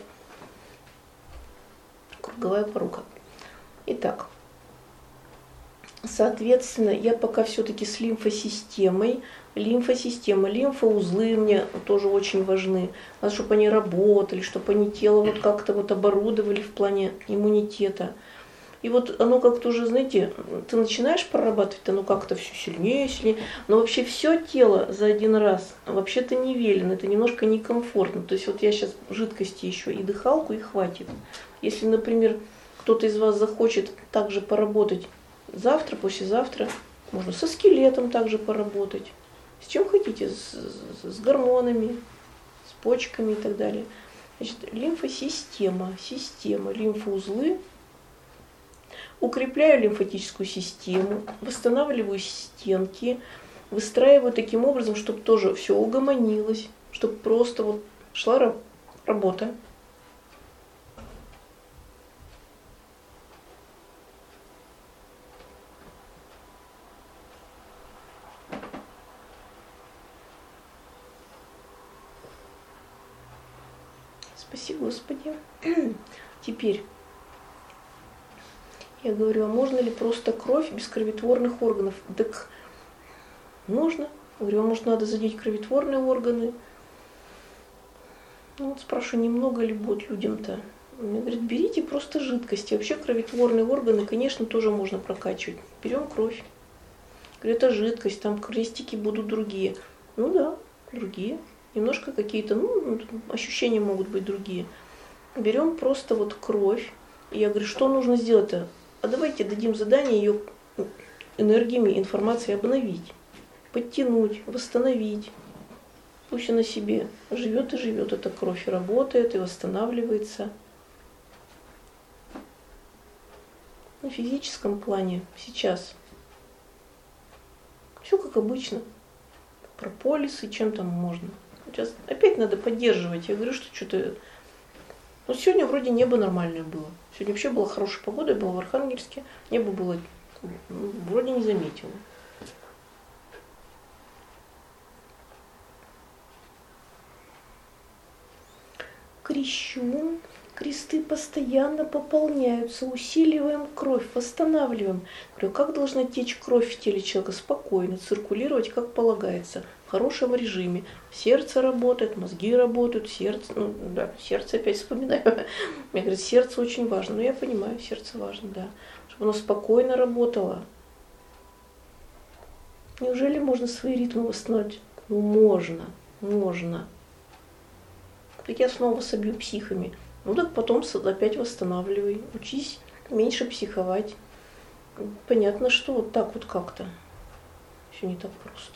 Круговая порука. Итак, соответственно, я пока все-таки с лимфосистемой. Лимфосистема, лимфоузлы мне тоже очень важны. Надо, чтобы они работали, чтобы они тело вот как-то вот оборудовали в плане иммунитета. И вот оно как-то уже, знаете, ты начинаешь прорабатывать, оно как-то все сильнее, сильнее. Но вообще все тело за один раз вообще-то не велено, это немножко некомфортно. То есть вот я сейчас жидкости еще и дыхалку, и хватит. Если, например, кто-то из вас захочет также поработать завтра, послезавтра, можно со скелетом также поработать. С чем хотите, с, с гормонами, с почками и так далее. Значит, лимфосистема, система, лимфоузлы. Укрепляю лимфатическую систему, восстанавливаю стенки, выстраиваю таким образом, чтобы тоже все угомонилось, чтобы просто вот шла работа. Спаси Господи. Теперь я говорю, а можно ли просто кровь без кроветворных органов? Так можно. Я говорю, а может надо задеть кроветворные органы? Ну вот спрашиваю, немного ли будет людям-то? Мне говорят, берите просто жидкости. Вообще кроветворные органы, конечно, тоже можно прокачивать. Берем кровь. Говорю, это жидкость, там крестики будут другие. Ну да, другие. Немножко какие-то, ну, ощущения могут быть другие. Берем просто вот кровь. И я говорю, что нужно сделать-то? А давайте дадим задание ее энергиями, информацией обновить, подтянуть, восстановить. Пусть она себе живет и живет, эта кровь, и работает, и восстанавливается. На физическом плане сейчас все как обычно. Прополис и чем там можно. Сейчас опять надо поддерживать. Я говорю, что что-то... Ну, сегодня вроде небо нормальное было. Сегодня вообще была хорошая погода, я была в Архангельске. Небо было, ну, вроде не заметила. Крещу. Кресты постоянно пополняются, усиливаем кровь, восстанавливаем. Говорю, как должна течь кровь в теле человека? Спокойно, циркулировать, как полагается, в хорошем режиме. Сердце работает, мозги работают, сердце, ну да, сердце опять вспоминаю. Мне говорят, сердце очень важно. Ну я понимаю, сердце важно, да. Чтобы оно спокойно работало. Неужели можно свои ритмы восстановить? Ну можно, можно. Так я снова собью психами. Ну так потом опять восстанавливай. Учись меньше психовать. Понятно, что вот так вот как-то. Все не так просто.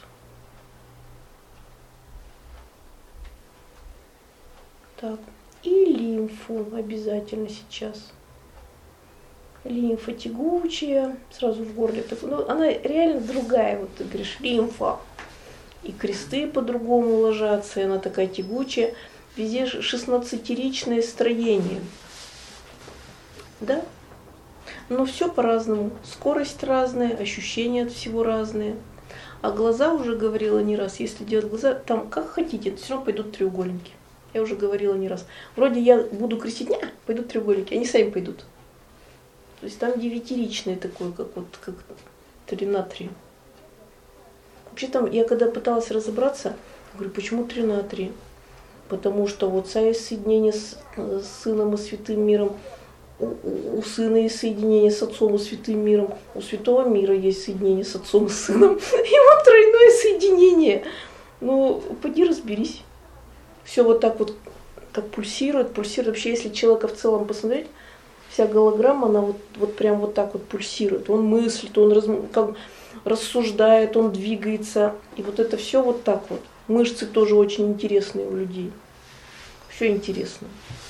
Так. И лимфу обязательно сейчас. Лимфа тягучая. Сразу в горле. Так, ну, она реально другая. Вот ты говоришь, лимфа. и кресты по-другому ложатся, и она такая тягучая. Везде шестнадцатиричное строение. Да? Но все по-разному. Скорость разная, ощущения от всего разные. А глаза, уже говорила не раз, если делать глаза, там как хотите, все равно пойдут треугольники. Я уже говорила не раз. Вроде я буду крестить, не, пойдут треугольники, они сами пойдут. То есть там девятиричное такое, как вот как три на три. Вообще там, я когда пыталась разобраться, говорю, почему три на три? Потому что вот соединение с, с Сыном и Святым Миром, у, у Сына есть соединение с Отцом и Святым Миром, у Святого Мира есть соединение с Отцом и Сыном. И вот тройное соединение. Ну, поди разберись. Все вот так вот, как пульсирует, пульсирует. Вообще, если человека в целом посмотреть, вся голограмма, она вот, вот прям вот так вот пульсирует. Он мыслит, он раз, как, рассуждает, он двигается. И вот это все вот так вот. Мышцы тоже очень интересные у людей. Все интересно.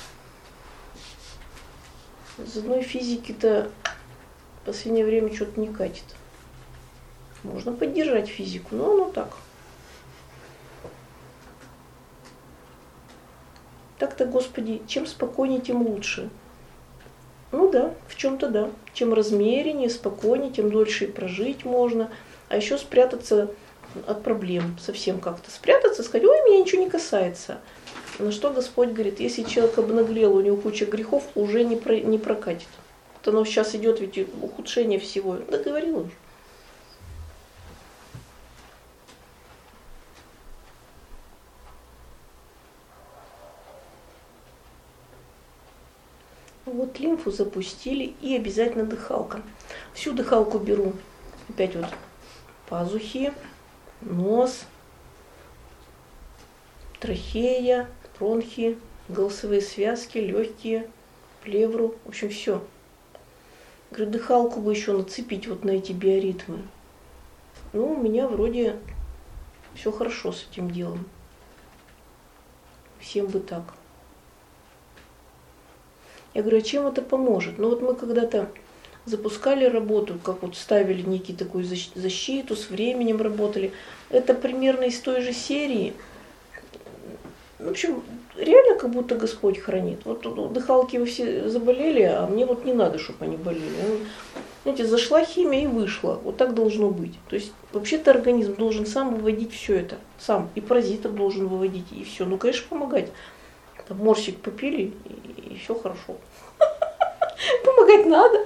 Из одной физики-то в последнее время что-то не катит. Можно поддержать физику, но оно так. Так-то, Господи, чем спокойнее, тем лучше. Ну да, в чем-то да. Чем размереннее, спокойнее, тем дольше и прожить можно. А еще спрятаться от проблем, совсем как-то спрятаться, сказать, ой, меня ничего не касается. На что Господь говорит, если человек обнаглел, у него куча грехов, уже не, про, не прокатит. Вот оно сейчас идет, ведь ухудшение всего. Да говорил уже. Вот лимфу запустили и обязательно дыхалка. Всю дыхалку беру. Опять вот пазухи, нос, трахея, бронхи, голосовые связки, легкие, плевру, в общем, все. Говорю, дыхалку бы еще нацепить вот на эти биоритмы. Ну, у меня вроде все хорошо с этим делом. Всем бы так. Я говорю, а чем это поможет? Ну вот мы когда-то запускали работу, как вот ставили некий такую защиту, с временем работали. Это примерно из той же серии. В общем, реально как будто Господь хранит. Вот у дыхалки вы все заболели, а мне вот не надо, чтобы они болели. Знаете, зашла химия и вышла. Вот так должно быть. То есть вообще-то организм должен сам выводить все это. Сам. И паразитов должен выводить, и все. Ну, конечно, помогать. Там морсик попили, и, и все хорошо. Помогать надо.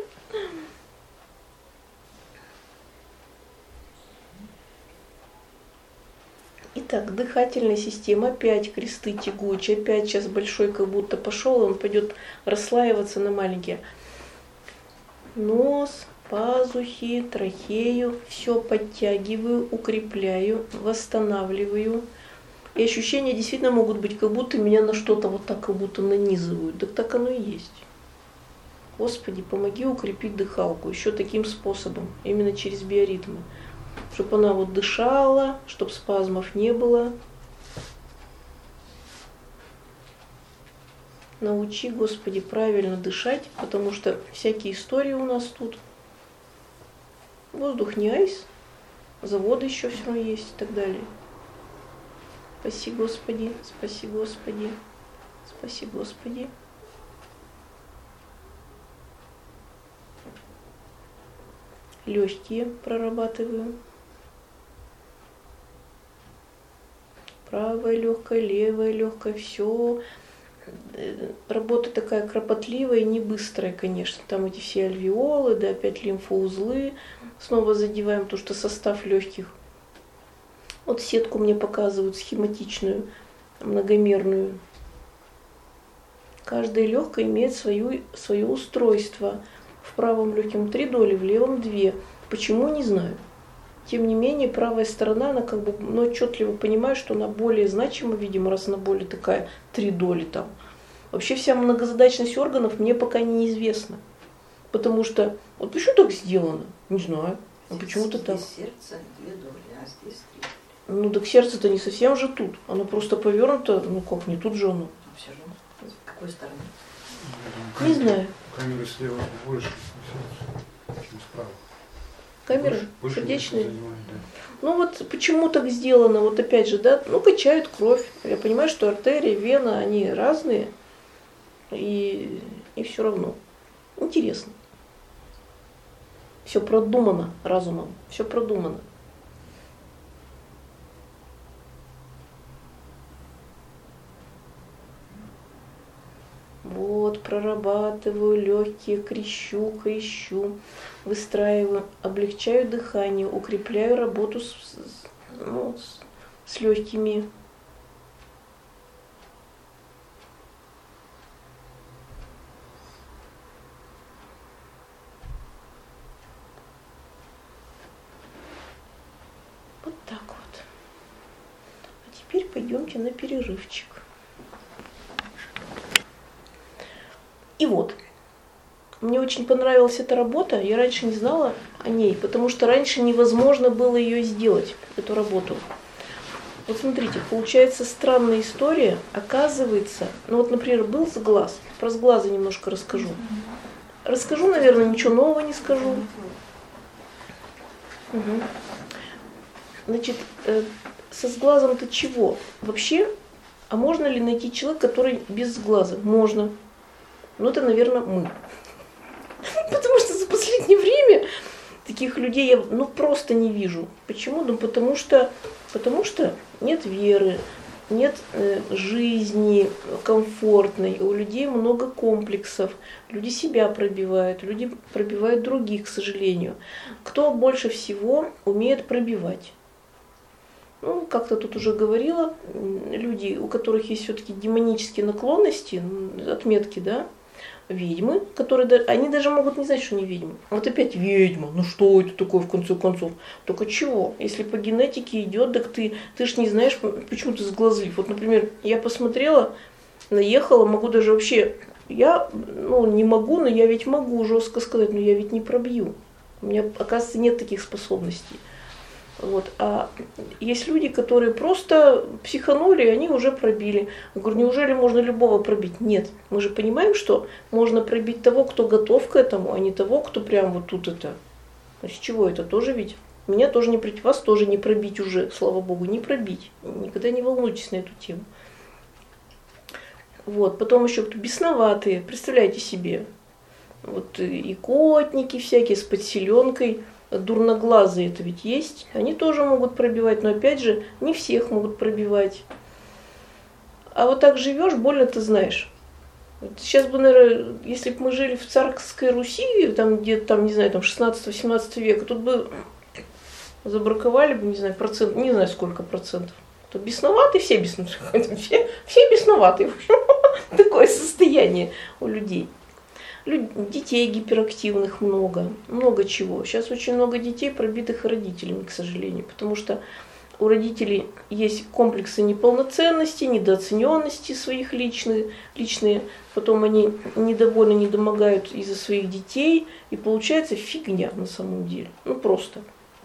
Итак, дыхательная система, опять кресты тягучие, опять сейчас большой как будто пошел, он пойдет расслаиваться на маленькие. Нос, пазухи, трахею, все подтягиваю, укрепляю, восстанавливаю. И ощущения действительно могут быть, как будто меня на что-то вот так как будто нанизывают. Так так оно и есть. Господи, помоги укрепить дыхалку еще таким способом, именно через биоритмы. Чтобы она вот дышала, чтобы спазмов не было. Научи, Господи, правильно дышать, потому что всякие истории у нас тут. Воздух не айс, заводы еще все равно есть и так далее. Спаси, Господи, спаси, Господи, спаси, Господи. Легкие прорабатываю. Правая легкая, левая легкая, все. Работа такая кропотливая и не быстрая, конечно. Там эти все альвеолы, да, опять лимфоузлы. Снова задеваем, потому что состав легких. Вот сетку мне показывают схематичную, многомерную. Каждая легкая имеет свою, свое устройство. В правом легком три доли, в левом две. Почему, не знаю. Тем не менее, правая сторона, она как бы, ну, отчетливо понимает, что она более значима, видимо, раз она более такая, три доли там. Вообще вся многозадачность органов мне пока неизвестна. Потому что, вот почему так сделано? Не знаю. А почему-то так. Здесь сердце две доли, а здесь три. Ну так сердце-то не совсем же тут. Оно просто повернуто, ну как, не тут же оно. А все равно. С какой стороны? Не знаю. Камеры слева больше, чем справа. камеры Выше- сердечные. выше занимает, да. Ну вот почему так сделано, вот опять же, да, ну качают кровь. Я понимаю, что артерия, вена, они разные, и, и все равно. Интересно. Все продумано разумом, все продумано. Вот, прорабатываю легкие, крещу, крещу, выстраиваю, облегчаю дыхание, укрепляю работу с, с- ну, с, с легкими. Вот так вот. А теперь пойдемте на перерывчик. И вот, мне очень понравилась эта работа, я раньше не знала о ней, потому что раньше невозможно было ее сделать, эту работу. Вот смотрите, получается странная история, оказывается, ну вот, например, был сглаз, про сглазы немножко расскажу. Расскажу, наверное, ничего нового не скажу. Угу. Значит, э, со сглазом-то чего? Вообще, а можно ли найти человека, который без сглаза? Можно. Ну, это, наверное, мы. Потому что за последнее время таких людей я ну, просто не вижу. Почему? Ну, потому что, потому что нет веры, нет э, жизни комфортной, у людей много комплексов, люди себя пробивают, люди пробивают других, к сожалению. Кто больше всего умеет пробивать? Ну, как-то тут уже говорила, люди, у которых есть все-таки демонические наклонности, отметки, да, ведьмы, которые, они даже могут не знать, что они ведьмы. Вот опять ведьма, ну что это такое в конце концов? Только чего? Если по генетике идет, так ты, ты ж не знаешь, почему ты сглазлив. Вот, например, я посмотрела, наехала, могу даже вообще, я, ну, не могу, но я ведь могу жестко сказать, но я ведь не пробью. У меня, оказывается, нет таких способностей. Вот. А есть люди, которые просто психанули, и они уже пробили. Я говорю, неужели можно любого пробить? Нет. Мы же понимаем, что можно пробить того, кто готов к этому, а не того, кто прям вот тут это. А с чего это тоже ведь? Меня тоже не пробить, вас тоже не пробить уже, слава богу, не пробить. Никогда не волнуйтесь на эту тему. Вот. Потом еще кто бесноватые, представляете себе. Вот и котники всякие с подселенкой. Дурноглазые это ведь есть, они тоже могут пробивать, но опять же, не всех могут пробивать. А вот так живешь, больно ты знаешь. Вот сейчас бы, наверное, если бы мы жили в царской Руси, там где-то, там, не знаю, там шестнадцатого-семнадцатого века, тут бы забраковали бы, не знаю, процент, не знаю сколько процентов. То бесноватые, все бесноватые, все, все бесноватые. Такое состояние у людей. Детей гиперактивных много, много чего. Сейчас очень много детей, пробитых родителями, к сожалению, потому что у родителей есть комплексы неполноценности, недооцененности своих личных, личные, потом они недовольны, недомогают из-за своих детей, и получается фигня на самом деле. Ну просто.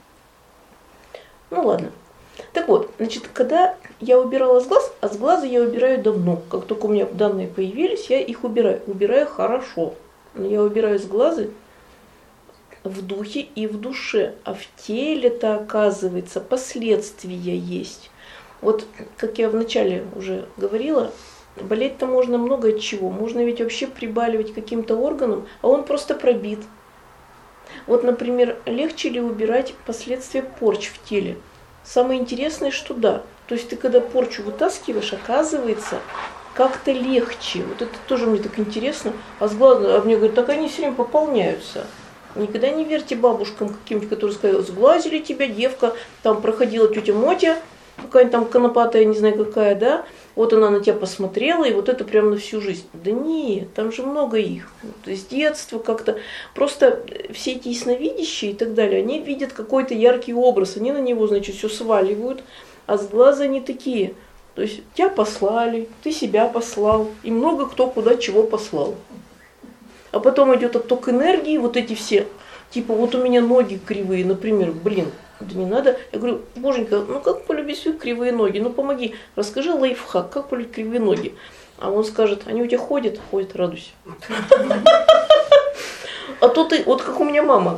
Ну ладно. Так вот, значит, когда я убирала с глаз, а с глаза я убираю давно. Как только у меня данные появились, я их убираю. Убираю хорошо. Но я убираю с глаза в духе и в душе. А в теле-то, оказывается, последствия есть. Вот, как я вначале уже говорила, болеть-то можно много от чего. Можно ведь вообще прибаливать каким-то органам, а он просто пробит. Вот, например, легче ли убирать последствия порч в теле? Самое интересное, что да. То есть ты когда порчу вытаскиваешь, оказывается, как-то легче. Вот это тоже мне так интересно. А с глаза, а мне говорят, так они все время пополняются. Никогда не верьте бабушкам каким-нибудь, которые сказали, сглазили тебя, девка, там проходила тетя Мотя, какая-нибудь там конопатая, не знаю какая, да, вот она на тебя посмотрела, и вот это прям на всю жизнь. Да нет, там же много их. Вот, с детства как-то. Просто все эти ясновидящие и так далее, они видят какой-то яркий образ, они на него, значит, все сваливают, а с глаза они такие. То есть тебя послали, ты себя послал, и много кто куда чего послал. А потом идет отток энергии, вот эти все, типа вот у меня ноги кривые, например, блин, да не надо. Я говорю, боженька, ну как полюбить свои кривые ноги, ну помоги, расскажи лайфхак, как полюбить кривые ноги. А он скажет, они у тебя ходят, ходят, радуйся. А то ты, вот как у меня мама,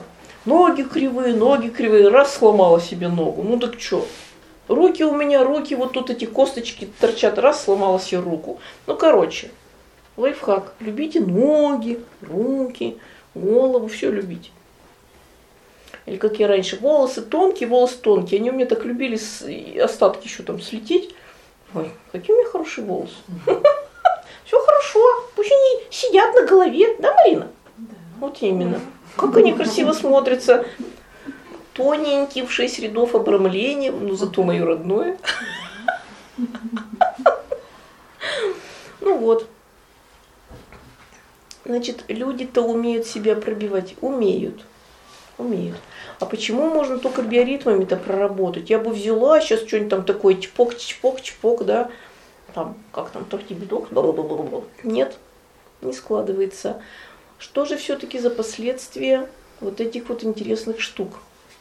ноги кривые, ноги кривые, раз сломала себе ногу. Ну так что? Руки у меня, руки, вот тут эти косточки торчат, раз сломала себе руку. Ну короче, лайфхак. Любите ноги, руки, голову, все любите. Или как я раньше, волосы тонкие, волосы тонкие. Они у меня так любили с, остатки еще там слететь. Ой, какие у меня хорошие волосы. Все хорошо, пусть они сидят на голове, да, Марина? Вот именно. Как они красиво смотрятся. Тоненькие, в шесть рядов обрамления, ну зато мое родное. Ну вот. Значит, люди-то умеют себя пробивать. Умеют. Умеют. А почему можно только биоритмами-то проработать? Я бы взяла сейчас что-нибудь там такое, чпок, чпок, чпок, да, там, как там, торти-бедок, нет, не складывается. Что же все-таки за последствия вот этих вот интересных штук?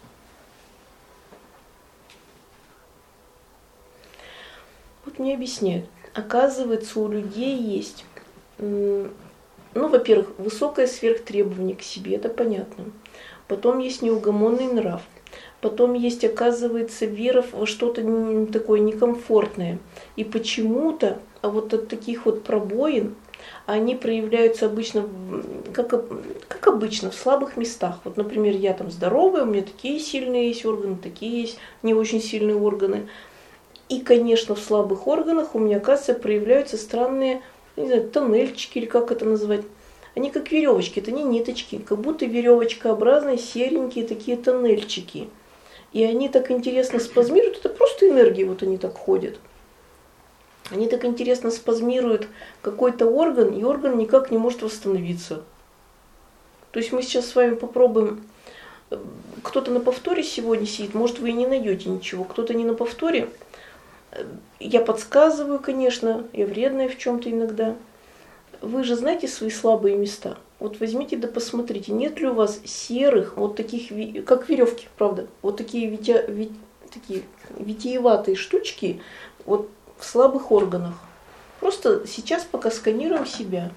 Вот мне объясняют. Оказывается, у людей есть, ну, во-первых, высокое сверхтребование к себе, это понятно. Потом есть неугомонный нрав. Потом есть, оказывается, вера во что-то такое некомфортное. И почему-то а вот от таких вот пробоин они проявляются обычно, как, как обычно, в слабых местах. Вот, например, я там здоровая, у меня такие сильные есть органы, такие есть не очень сильные органы. И, конечно, в слабых органах у меня, оказывается, проявляются странные, не знаю, тоннельчики или как это назвать. Они как веревочки, это не ниточки, как будто веревочкообразные, серенькие такие тоннельчики. И они так интересно спазмируют, это просто энергии, вот они так ходят. Они так интересно спазмируют какой-то орган, и орган никак не может восстановиться. То есть мы сейчас с вами попробуем, кто-то на повторе сегодня сидит, может вы и не найдете ничего, кто-то не на повторе. Я подсказываю, конечно, я вредная в чем-то иногда. Вы же знаете свои слабые места. Вот возьмите да посмотрите, нет ли у вас серых, вот таких, как веревки, правда, вот такие, витя, вит, такие витиеватые штучки вот в слабых органах. Просто сейчас пока сканируем себя.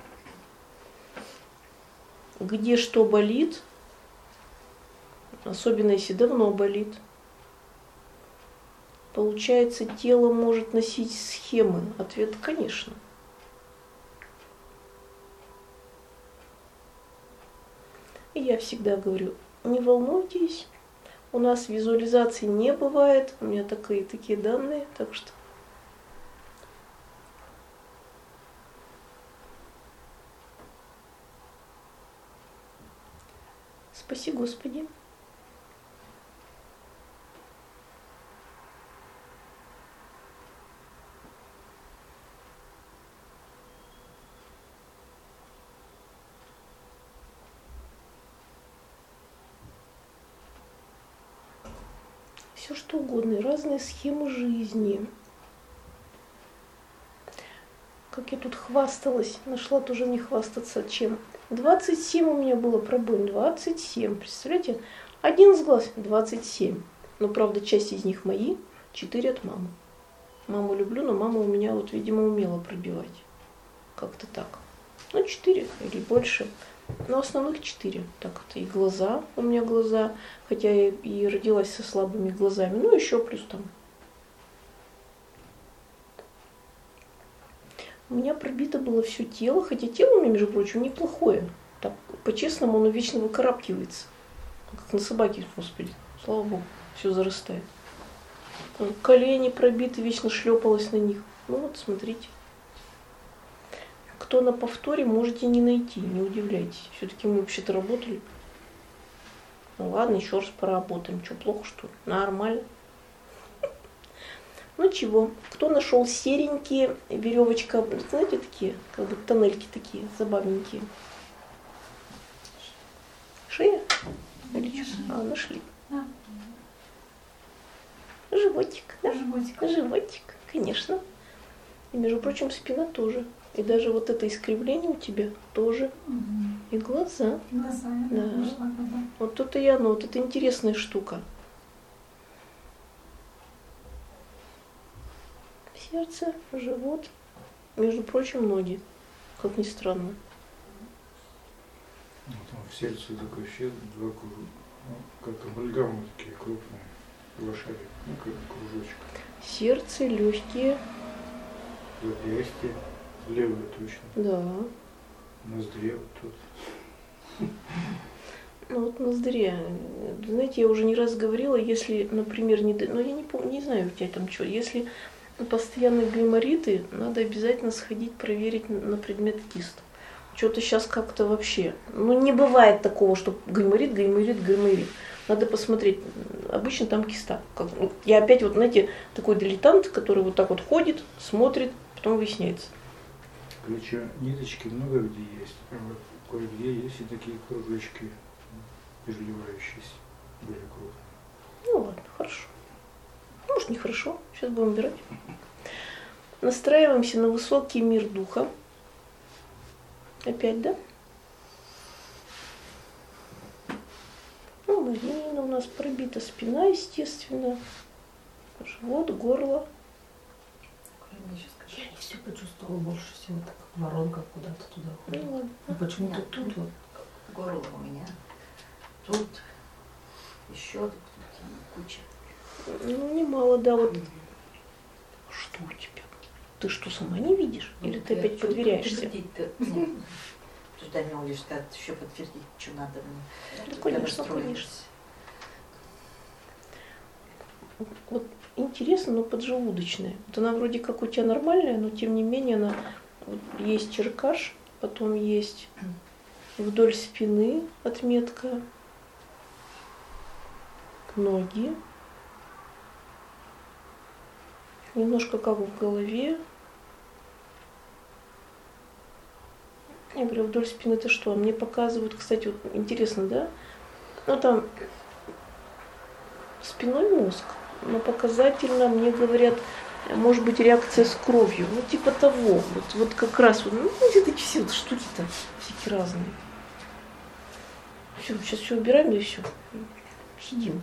Где что болит, особенно если давно болит. Получается, тело может носить схемы. Ответ, конечно. И я всегда говорю, не волнуйтесь, у нас визуализации не бывает, у меня такие, такие данные, так что... Спаси Господи. Все что угодно, разные схемы жизни. Как я тут хвасталась, нашла тоже не хвастаться чем. двадцать семь у меня было пробоин, двадцать семь, представляете? Один с глаз, двадцать семь. Но, правда, часть из них мои, четыре от мамы. Маму люблю, но мама у меня, вот, видимо, умела пробивать. Как-то так. Ну, четыре или больше. Но основных четыре. Так это и глаза, у меня глаза, хотя я и родилась со слабыми глазами. Ну, еще плюс там. У меня пробито было все тело, хотя тело у меня, между прочим, неплохое. Так, по-честному, оно вечно выкарабкивается. Как на собаке, господи, слава богу, все зарастает. Колени пробиты, вечно шлепалась на них. Ну вот, смотрите. Кто на повторе, можете не найти, не удивляйтесь. Все-таки мы вообще-то работали. Ну ладно, еще раз поработаем. Что, плохо, что ли? Нормально. Ну чего, кто нашел серенькие веревочка, знаете, такие, как бы тоннельки такие, забавненькие. Шея? Или что? А, нашли. Да. Животик, да? Животик. Животик, конечно. И, между прочим, спина тоже. И даже вот это искривление у тебя тоже. Угу. И глаза. Глаза, я Да. нашла глаза. Вот тут и оно, вот это интересная штука. Сердце, живот, между прочим, ноги, как ни странно. Ну, там в сердце такое ощущение, два Ну, как амальгамы такие крупные, лошади, ну как кружочек. Сердце, легкие. Запястье, левое точно. Да. Ноздре вот тут. Ну вот ноздре. Знаете, я уже не раз говорила, если, например, не, д- ну я не помню, не знаю у тебя там что, если постоянные гаймориты, надо обязательно сходить проверить на предмет кист. Что-то сейчас как-то вообще, ну не бывает такого, что гайморит, гайморит, гайморит. Надо посмотреть, обычно там киста. Как, ну, я опять вот, знаете, такой дилетант, который вот так вот ходит, смотрит, потом выясняется. Короче, ниточки много где есть, а вот кое-где есть и такие кружочки, переливающиеся, более крупные. Ну ладно, хорошо. Может, нехорошо, сейчас будем убирать. Настраиваемся на высокий мир духа. Опять, да? Ну, Марина, у нас пробита спина, естественно. Живот, горло. Я сейчас скажу. Я не все почувствовала больше всего, так как воронка куда-то туда уходит. Ну, ладно. Ну почему-то тут вот горло у меня, тут еще тут, тут куча. Ну, немало, да, вот. Что у тебя? Ты что, сама не видишь? Или ты Я опять хочу проверяешься? подтвердить-то. Нет. Туда не увидишь, сказать, еще подтвердить, что надо мне. Ну, Я конечно, расстроилась. конечно. Вот интересно, но поджелудочная. Вот она вроде как у тебя нормальная, но тем не менее она вот есть черкаш, потом есть вдоль спины отметка, ноги, немножко как в голове. Я говорю, вдоль спины это что? Мне показывают, кстати, вот интересно, да? Ну там спиной мозг, но показательно мне говорят, может быть реакция с кровью, ну типа того, вот, вот как раз, вот, ну где-то все вот штуки-то всякие разные. Все, сейчас все убираем, да и все, сидим.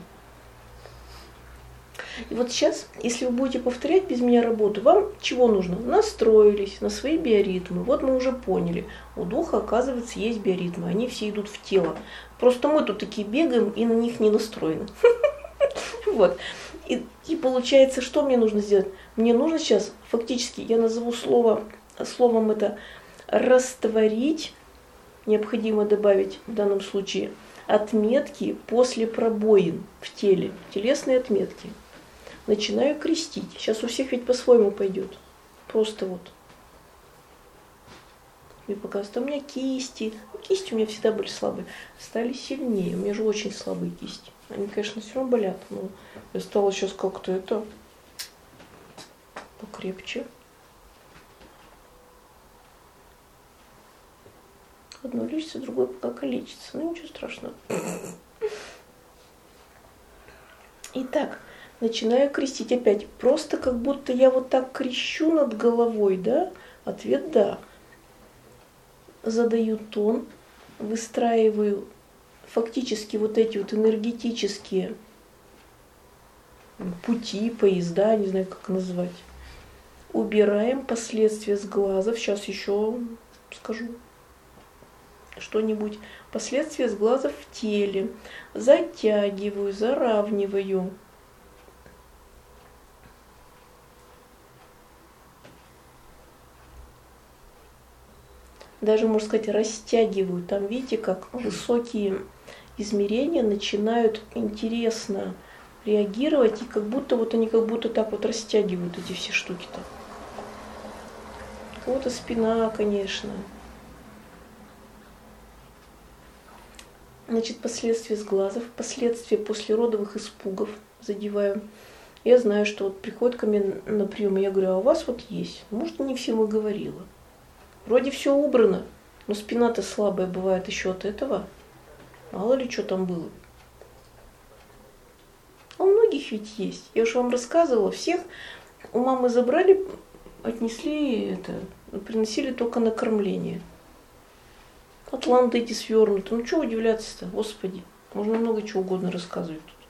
И вот сейчас, если вы будете повторять без меня работу, вам чего нужно? Настроились на свои биоритмы. Вот мы уже поняли, у духа, оказывается, есть биоритмы, они все идут в тело. Просто мы тут такие бегаем и на них не настроены. Вот. И, и получается, что мне нужно сделать? Мне нужно сейчас, фактически, я назову слово, словом это растворить, необходимо добавить в данном случае отметки после пробоин в теле, телесные отметки. Начинаю крестить. Сейчас у всех ведь по-своему пойдет. Просто вот. Мне показывают, а у меня кисти. Кисти у меня всегда были слабые. Стали сильнее. У меня же очень слабые кисти. Они, конечно, все равно болят. Но я стала сейчас как-то это покрепче. Одно лечится, другое пока калечится. Ну ничего страшного. Итак, начинаю крестить опять. Просто как будто я вот так крещу над головой, да? Ответ да. Задаю тон, выстраиваю фактически вот эти вот энергетические пути, поезда, не знаю, как назвать. Убираем последствия с глаза. Сейчас еще скажу что-нибудь. Последствия с глаза в теле. Затягиваю, заравниваю. Даже, можно сказать, растягиваю. Там, видите, как высокие измерения начинают интересно реагировать, и как будто вот они как будто так вот растягивают эти все штуки-то. У кого-то спина, конечно. Значит, последствия с глазов, последствия послеродовых испугов задеваю. Я знаю, что вот приходит ко мне на прием, и я говорю, а у вас вот есть. Может, не всем и говорила. Вроде все убрано, но спина-то слабая бывает еще от этого. Мало ли что там было. А у многих ведь есть. Я уже вам рассказывала, всех у мамы забрали, отнесли это, приносили только на кормление. Атланты эти свернуты. Ну что удивляться-то, Господи. Можно много чего угодно рассказывать тут.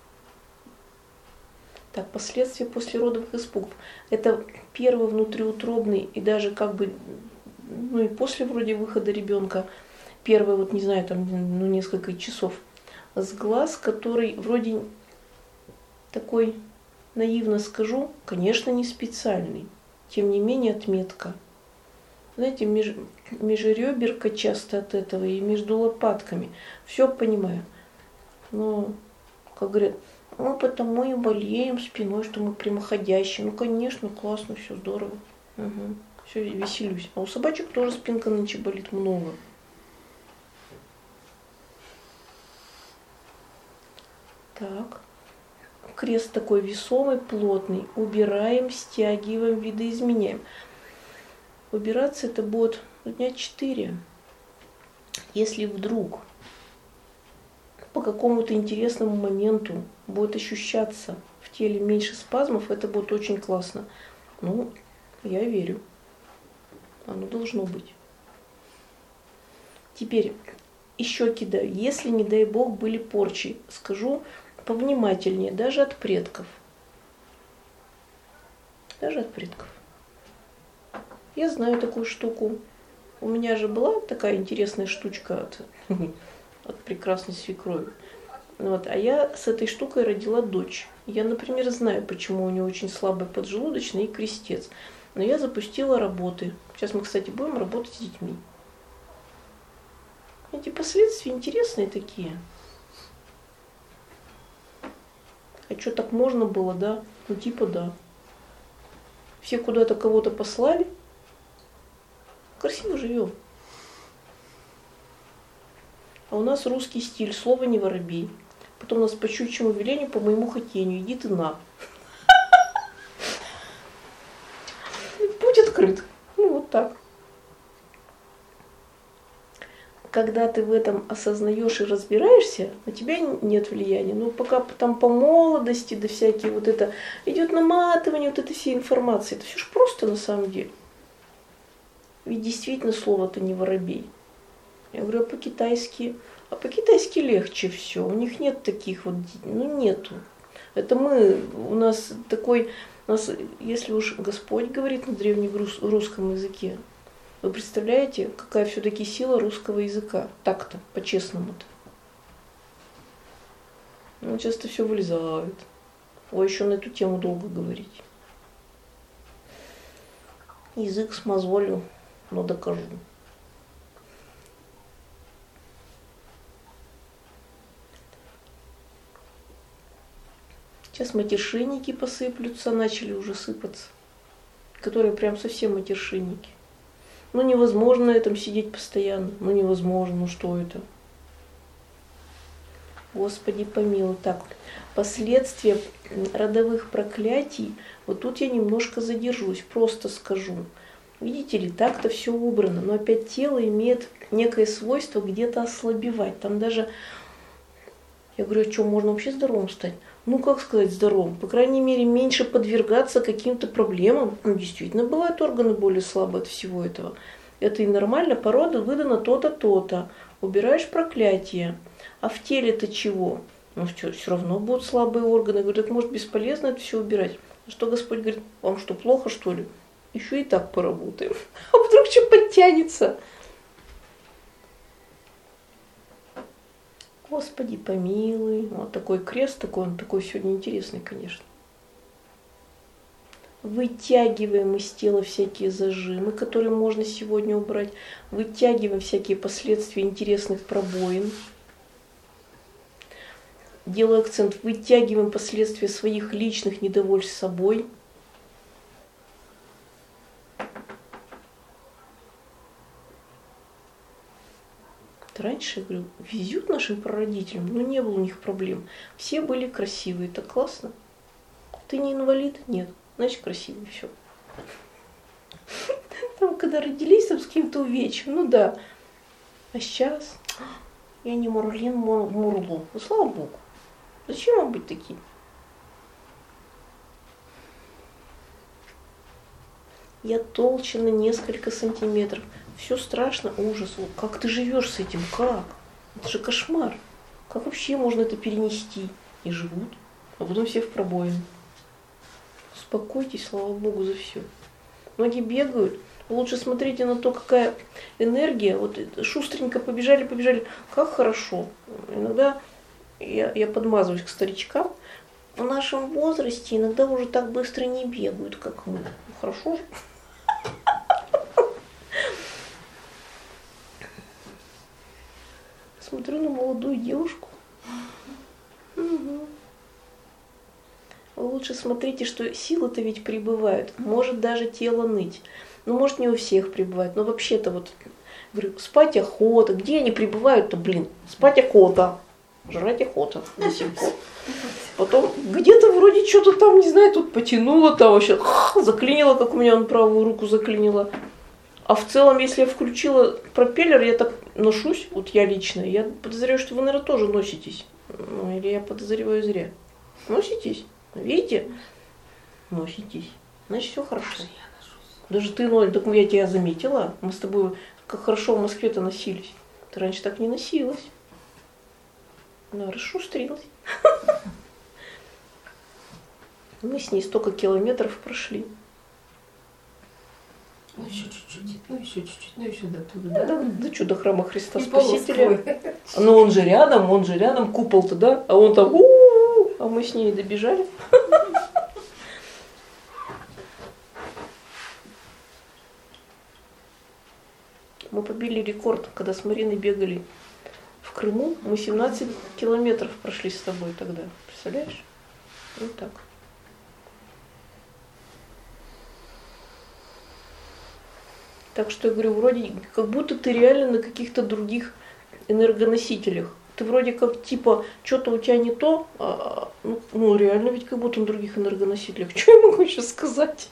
Так, последствия послеродовых испугов. Это первый внутриутробный и даже как бы, ну и после вроде выхода ребенка, первые вот, не знаю, там, ну несколько часов, сглаз, который вроде такой, наивно скажу, конечно, не специальный. Тем не менее отметка. Знаете, меж, межреберка часто от этого и между лопатками. Все понимаю. Но, как говорят, ну потому и болеем спиной, что мы прямоходящие. Ну, конечно, классно, все здорово. Угу. Все, веселюсь. А у собачек тоже спинка нынче болит много. Так. Крест такой весомый, плотный. Убираем, стягиваем, видоизменяем. Убираться это будет дня четыре. Если вдруг по какому-то интересному моменту будет ощущаться в теле меньше спазмов, это будет очень классно. Ну, я верю. Оно должно быть. Теперь еще кидаю. Если, не дай бог, были порчи, скажу повнимательнее, даже от предков. Даже от предков. Я знаю такую штуку. У меня же была такая интересная штучка от, от прекрасной свекрови. Вот. А я с этой штукой родила дочь. Я, например, знаю, почему у нее очень слабый поджелудочный и крестец. Но я запустила работы. Сейчас мы, кстати, будем работать с детьми. Эти последствия интересные такие. А что, так можно было, да? Ну типа да. Все куда-то кого-то послали. Красиво живем. А у нас русский стиль, слово не воробей. Потом у нас по щучьему велению, по моему хотению, иди ты на. Путь открыт. Ну вот так. Когда ты в этом осознаешь и разбираешься, на тебя нет влияния. Но пока там по молодости, да всякие вот это, идет наматывание вот этой всей информации. Это все же просто на самом деле. Ведь действительно слово-то не воробей. Я говорю, а по-китайски? А по-китайски легче все. У них нет таких вот, ну нету. Это мы, у нас такой, у нас, если уж Господь говорит на древнерусском языке, вы представляете, какая все-таки сила русского языка? Так-то, по-честному-то. Ну, часто все вылезает. Ой, еще на эту тему долго говорить. Язык смазолю, но докажу. Сейчас матершинники посыплются, начали уже сыпаться. Которые прям совсем матершинники. Ну невозможно на этом сидеть постоянно. Ну невозможно, ну что это? Господи помилуй. Так, последствия родовых проклятий. Вот тут я немножко задержусь, просто скажу. Видите ли, так-то все убрано, но опять тело имеет некое свойство где-то ослабевать. Там даже, я говорю, а что, можно вообще здоровым стать? Ну, как сказать здоровым? По крайней мере, меньше подвергаться каким-то проблемам. Ну, действительно, бывают органы более слабые от всего этого. Это и нормально, порода выдана то-то, то-то. Убираешь проклятие. А в теле-то чего? Ну, все, все равно будут слабые органы. Я говорю, так может бесполезно это все убирать? Что Господь говорит, вам что, плохо, что ли? Еще и так поработаем. А вдруг что подтянется? Господи, помилуй. Вот такой крест, такой, он такой сегодня интересный, конечно. Вытягиваем из тела всякие зажимы, которые можно сегодня убрать. Вытягиваем всякие последствия интересных пробоин. Делаю акцент, вытягиваем последствия своих личных недовольств собой. Раньше, я говорю, везют нашим прародителям, но не было у них проблем. Все были красивые, это классно. Ты не инвалид? Нет. Значит, красивый, все. Там, когда родились, там с каким-то увечьем, ну да. А сейчас я не Мурлин Мурлу. Ну, слава Богу. Зачем вам быть таким? Я толще на несколько сантиметров. Все страшно, ужас. Как ты живешь с этим? Как? Это же кошмар. Как вообще можно это перенести? И живут, а потом все в пробоину. Успокойтесь, слава Богу, за все. Многие бегают. Лучше смотрите на то, какая энергия. Вот шустренько побежали, побежали. Как хорошо. Иногда я, я подмазываюсь к старичкам, в нашем возрасте иногда уже так быстро не бегают, как мы. Ну, хорошо же. Смотрю на молодую девушку. Угу. Вы лучше смотрите, что силы-то ведь прибывают. Может даже тело ныть. Ну, может, не у всех прибывает. Но вообще-то вот, говорю, спать охота. Где они прибывают-то, блин? Спать охота. Жрать охота до сих пор. Потом где-то вроде что-то там, не знаю, тут потянуло, там вообще заклинило, как у меня он правую руку заклинило. А в целом, если я включила пропеллер, я так ношусь, вот я лично, я подозреваю, что вы, наверное, тоже носитесь. Ну, или я подозреваю зря. Носитесь? Видите? Носитесь. Значит, все хорошо. Даже ты, Ноль, так я тебя заметила. Мы с тобой как хорошо в Москве-то носились. Ты раньше так не носилась. Ну, расшустрилась. Мы с ней столько километров прошли. Ну еще чуть-чуть, ну еще чуть-чуть, ну еще до туда, Да, да? да, да что, до храма Христа И Спасителя. полоской. Но он же рядом, он же рядом, купол-то, да? А он там, у-у-у, а мы с ней добежали. Мы побили рекорд, когда с Мариной бегали в Крыму. Мы семнадцать километров прошли с тобой тогда. Представляешь? Вот так. Так что я говорю, вроде как будто ты реально на каких-то других энергоносителях. Ты вроде как типа, что-то у тебя не то, а, ну, ну реально ведь как будто на других энергоносителях. Что я могу еще сказать?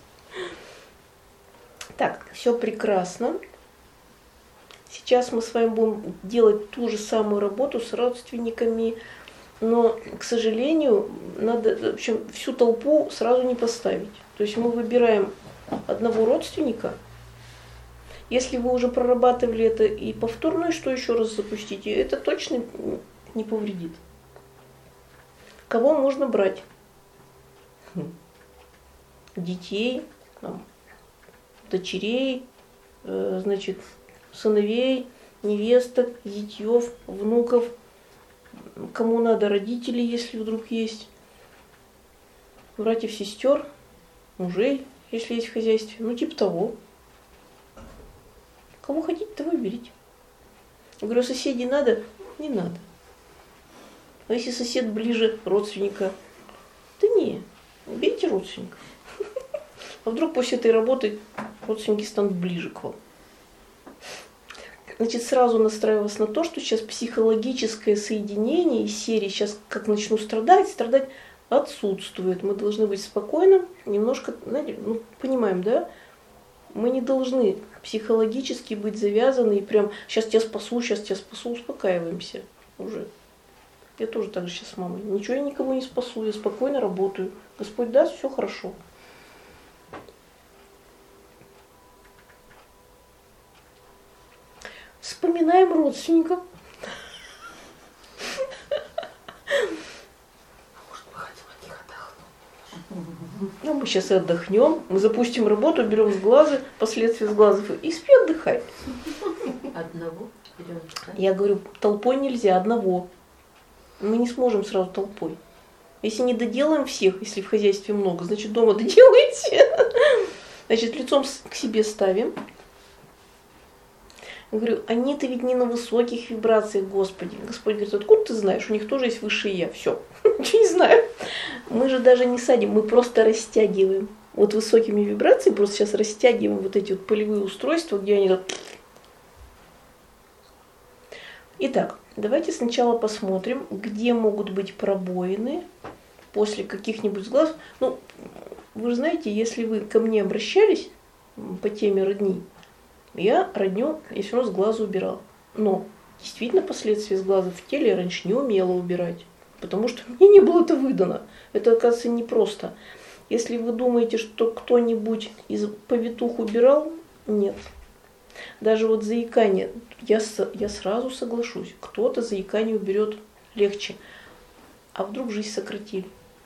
Так, все прекрасно. Сейчас мы с вами будем делать ту же самую работу с родственниками, но, к сожалению, надо, в общем, всю толпу сразу не поставить. То есть мы выбираем одного родственника. Если вы уже прорабатывали это и повторно, что еще раз запустите, это точно не повредит. Кого можно брать? Детей, там, дочерей, э, значит, сыновей, невесток, зятьев, внуков, кому надо, родителей, если вдруг есть, братьев, сестер, мужей, если есть в хозяйстве, ну типа того. Кого хотите, того и берите. Я говорю, соседей надо? Не надо. А если сосед ближе родственника? Да не, берите родственника. А вдруг после этой работы родственники станут ближе к вам? Значит, сразу настраиваю вас на то, что сейчас психологическое соединение из серии «сейчас как начну страдать», страдать отсутствует. Мы должны быть спокойным, немножко, знаете, ну, понимаем, да? Мы не должны психологически быть завязаны и прям «сейчас тебя спасу, сейчас тебя спасу», успокаиваемся уже. Я тоже так же сейчас с мамой. Ничего я никого не спасу, я спокойно работаю. Господь даст, все хорошо. Вспоминаем родственников. Может, мы хотим от них отдохнуть? Ну, мы сейчас и отдохнем. Мы запустим работу, берем с глаза, последствия с глазов и спи, отдыхай. Одного берем. Да? Я говорю, толпой нельзя, одного. Мы не сможем сразу толпой. Если не доделаем всех, если в хозяйстве много, значит дома доделайте. Значит, лицом к себе ставим. Я говорю, они-то ведь не на высоких вибрациях, Господи. Господь говорит, откуда ты знаешь? У них тоже есть высшее я. Все. Ничего не знаю. Мы же даже не садим, мы просто растягиваем. Вот высокими вибрациями просто сейчас растягиваем вот эти вот полевые устройства, где они... Итак, давайте сначала посмотрим, где могут быть пробоины после каких-нибудь глаз. Ну, вы же знаете, если вы ко мне обращались по теме родни, я родню, я все равно с глаза убирала. Но действительно последствия с глаза в теле я раньше не умела убирать, потому что мне не было это выдано. Это, оказывается, непросто. Если вы думаете, что кто-нибудь из повитух убирал, нет. Даже вот заикание, я, я сразу соглашусь, кто-то заикание уберет легче. А вдруг жизнь сократили?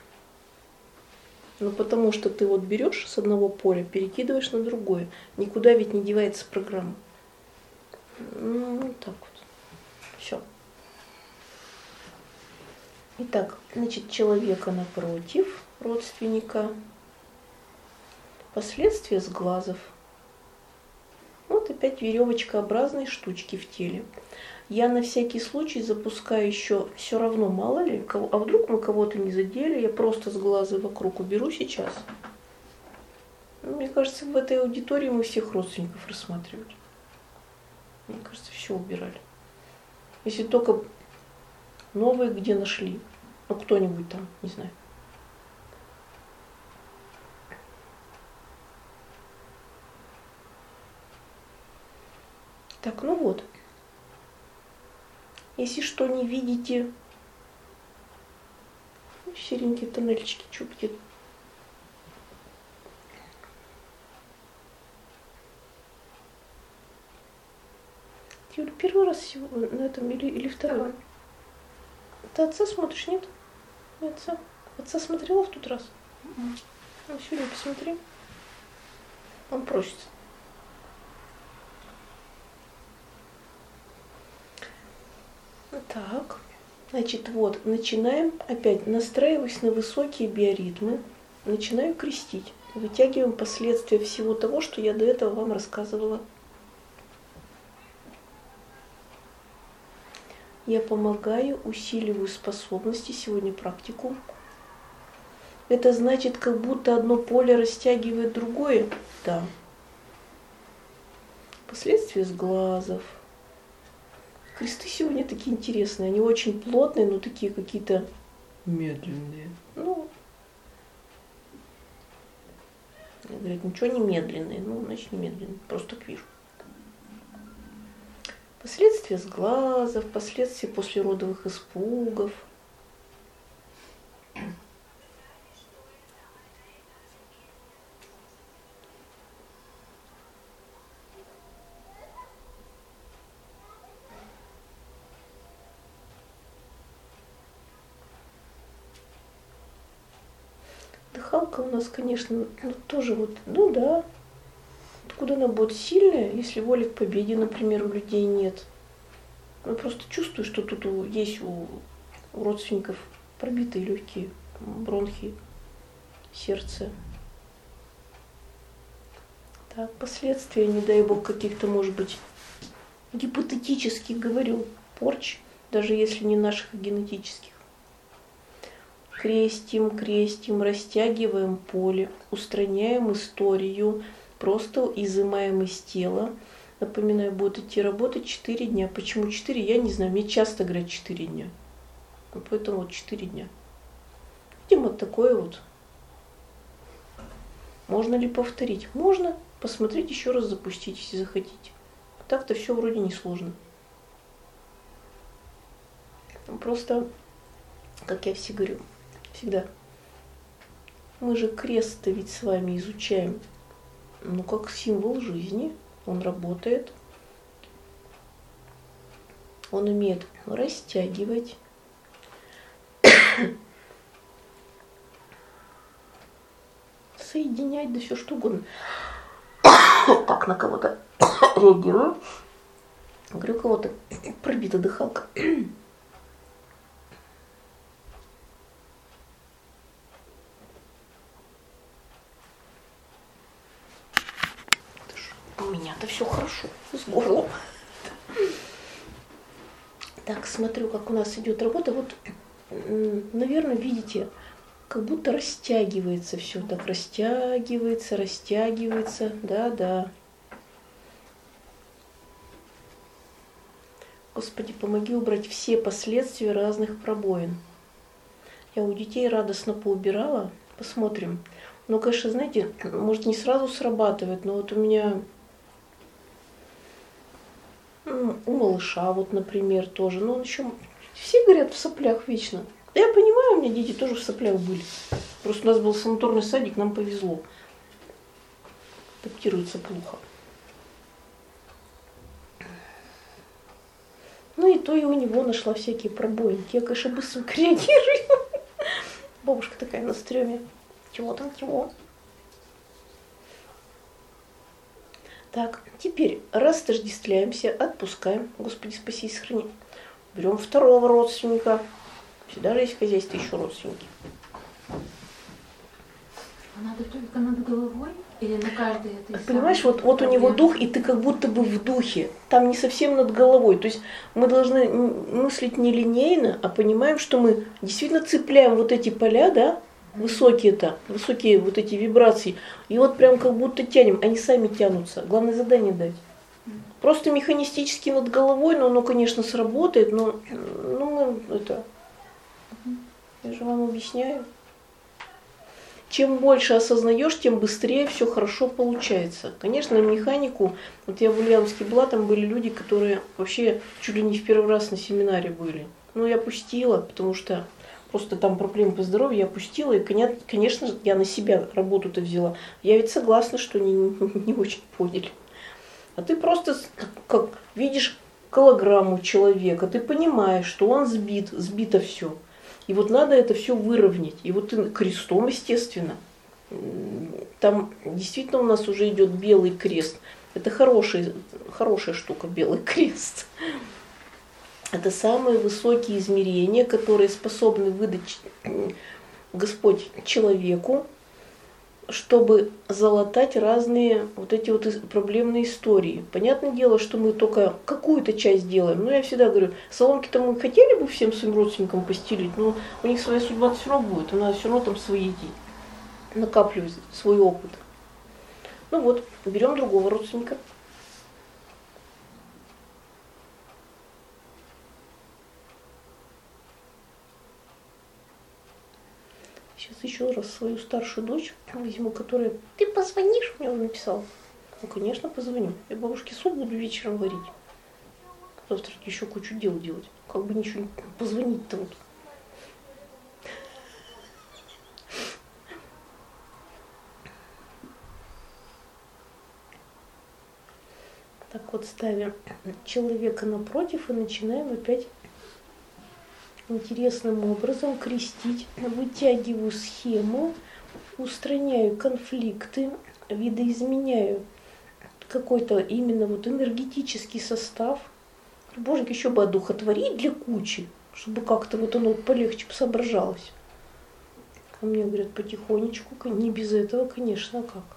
Ну потому что ты вот берешь с одного поля, перекидываешь на другое. Никуда ведь не девается программа. Ну, вот так вот. Все. Итак, значит, человека напротив, родственника, последствия сглазов. Вот опять веревочкообразные штучки в теле. Я на всякий случай запускаю еще, все равно мало ли, кого, а вдруг мы кого-то не задели, я просто сглазы вокруг уберу сейчас. Ну, мне кажется, в этой аудитории мы всех родственников рассматривали. Мне кажется, все убирали. Если только новые где нашли, ну кто-нибудь там, не знаю. Так, ну вот. Если что не видите, серенькие тоннельчики чупки. Юля, первый раз сегодня на этом или, или второй? Ты отца смотришь, нет? Не отца. Отца смотрела в тот раз? Mm-hmm. Ну, сегодня посмотри. Он просится. Так, значит, вот, начинаем, опять настраиваясь на высокие биоритмы, начинаю крестить. Вытягиваем последствия всего того, что я до этого вам рассказывала. Я помогаю, усиливаю способности, сегодня практику. Это значит, как будто одно поле растягивает другое. Да. Последствия сглазов. Кресты сегодня такие интересные. Они очень плотные, но такие какие-то медленные. Ну, говорят, ничего не медленные. Ну, значит, не медленные. Просто так вижу. Последствия сглазов, последствия послеродовых испугов. Дыхалка у нас, конечно, ну, тоже вот, ну да, откуда она будет сильная, если воли к победе, например, у людей нет. Я просто чувствую, что тут есть у, у родственников пробитые легкие, бронхи, сердце. Так, последствия, не дай бог, каких-то, может быть, гипотетических, говорю, порч, даже если не наших, а генетических. Крестим, крестим, растягиваем поле, устраняем историю, просто изымаем из тела. Напоминаю, будет идти работать четыре дня. Почему четыре, я не знаю. Мне часто говорят четыре дня. Поэтому вот четыре дня. Видимо, такое вот. Можно ли повторить? Можно. Посмотреть еще раз, запустить, если захотите. Так-то все вроде не сложно. Просто, как я все говорю, всегда. Мы же крест-то ведь с вами изучаем, ну, как символ жизни. Он работает. Он умеет растягивать. Соединять, да все что угодно. Так, на кого-то реагирую. Говорю, у кого-то пробита дыхалка. У меня-то все хорошо с горлом. Так, смотрю, как у нас идет работа. Вот, наверное, видите, как будто растягивается все. Так, растягивается, растягивается. Да, да. Господи, помоги убрать все последствия разных пробоин. Я у детей радостно поубирала. Посмотрим. Ну, конечно, знаете, может, не сразу срабатывает, но вот у меня... У малыша, вот, например, тоже. Но он еще... Все говорят в соплях вечно. Да я понимаю, у меня дети тоже в соплях были. Просто у нас был санаторный садик, нам повезло. Адаптируется плохо. Ну и то я у него нашла всякие пробоинки. Я, конечно, быстро реагирую. Бабушка такая на стреме. Чего там, чего? Так, теперь растождествляемся, отпускаем. Господи, спаси и сохрани. Берем второго родственника. Всегда же есть в хозяйстве еще родственники. А надо только над головой или на каждой этой Понимаешь, самой вот, вот у него проблеме? дух, и ты как будто бы в духе. Там не совсем над головой. То есть мы должны м- мыслить не линейно, а понимаем, что мы действительно цепляем вот эти поля, да, высокие-то, высокие вот эти вибрации, и вот прям как будто тянем, они сами тянутся. Главное задание дать. Просто механистически над головой, но оно, конечно, сработает, но ну, мы это, я же вам объясняю. Чем больше осознаешь, тем быстрее все хорошо получается. Конечно, механику, вот я в Ульяновске была, там были люди, которые вообще чуть ли не в первый раз на семинаре были. Ну, я пустила, потому что просто там проблемы по здоровью, я пустила, и, конечно, я на себя работу-то взяла. Я ведь согласна, что не, не очень поняли. А ты просто как, как видишь килограмму человека, ты понимаешь, что он сбит, сбито все. И вот надо это все выровнять. И вот ты крестом, естественно. Там действительно у нас уже идет белый крест. Это хороший, хорошая штука, белый крест. Это самые высокие измерения, которые способны выдать Господь человеку, чтобы залатать разные вот эти вот проблемные истории. Понятное дело, что мы только какую-то часть делаем. Но я всегда говорю, соломки-то мы хотели бы всем своим родственникам постелить, но у них своя судьба все равно будет. У нас все равно там свои идти, накапливать свой опыт. Ну вот, берем другого родственника. Сейчас еще раз свою старшую дочь возьму, которая... Ты позвонишь? Мне он написал. Ну, конечно, позвоню. Я бабушке суп буду вечером варить. Завтра еще кучу дел делать. Как бы ничего не позвонить-то вот. Так вот ставим человека напротив и начинаем опять интересным образом крестить. Вытягиваю схему, устраняю конфликты, видоизменяю какой-то именно вот энергетический состав. Боженька, еще бы одухотворить для кучи, чтобы как-то вот оно полегче соображалось. А мне говорят потихонечку, не без этого, конечно, а как?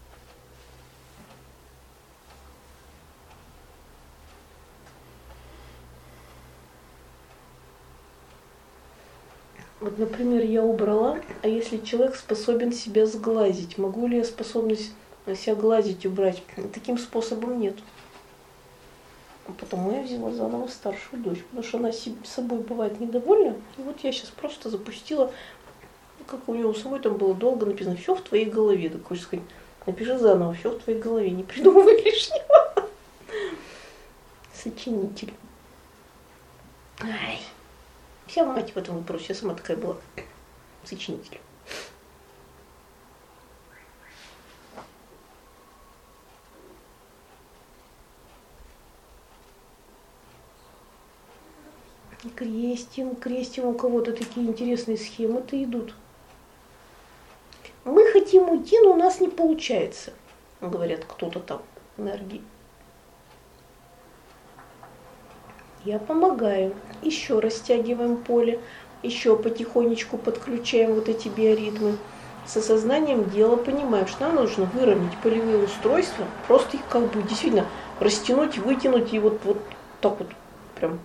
Вот, например, я убрала, а если человек способен себя сглазить, могу ли я способность себя глазить убрать? Таким способом нет. Потому я взяла заново старшую дочь, потому что она собой бывает недовольна. И вот я сейчас просто запустила, как у него самой там было долго написано, все в твоей голове. Так хочешь сказать, напиши заново, все в твоей голове, не придумывай лишнего. Сочинитель. Ай. Вся мать в этом вопросе, я сама такая была сочинитель. Крестим, крестим, у кого-то такие интересные схемы-то идут. Мы хотим уйти, но у нас не получается, говорят кто-то там, энергии. Я помогаю. Еще растягиваем поле, еще потихонечку подключаем вот эти биоритмы. С осознанием дела понимаем, что нам нужно выровнять полевые устройства, просто их как бы действительно растянуть, вытянуть и вот, вот так вот прям.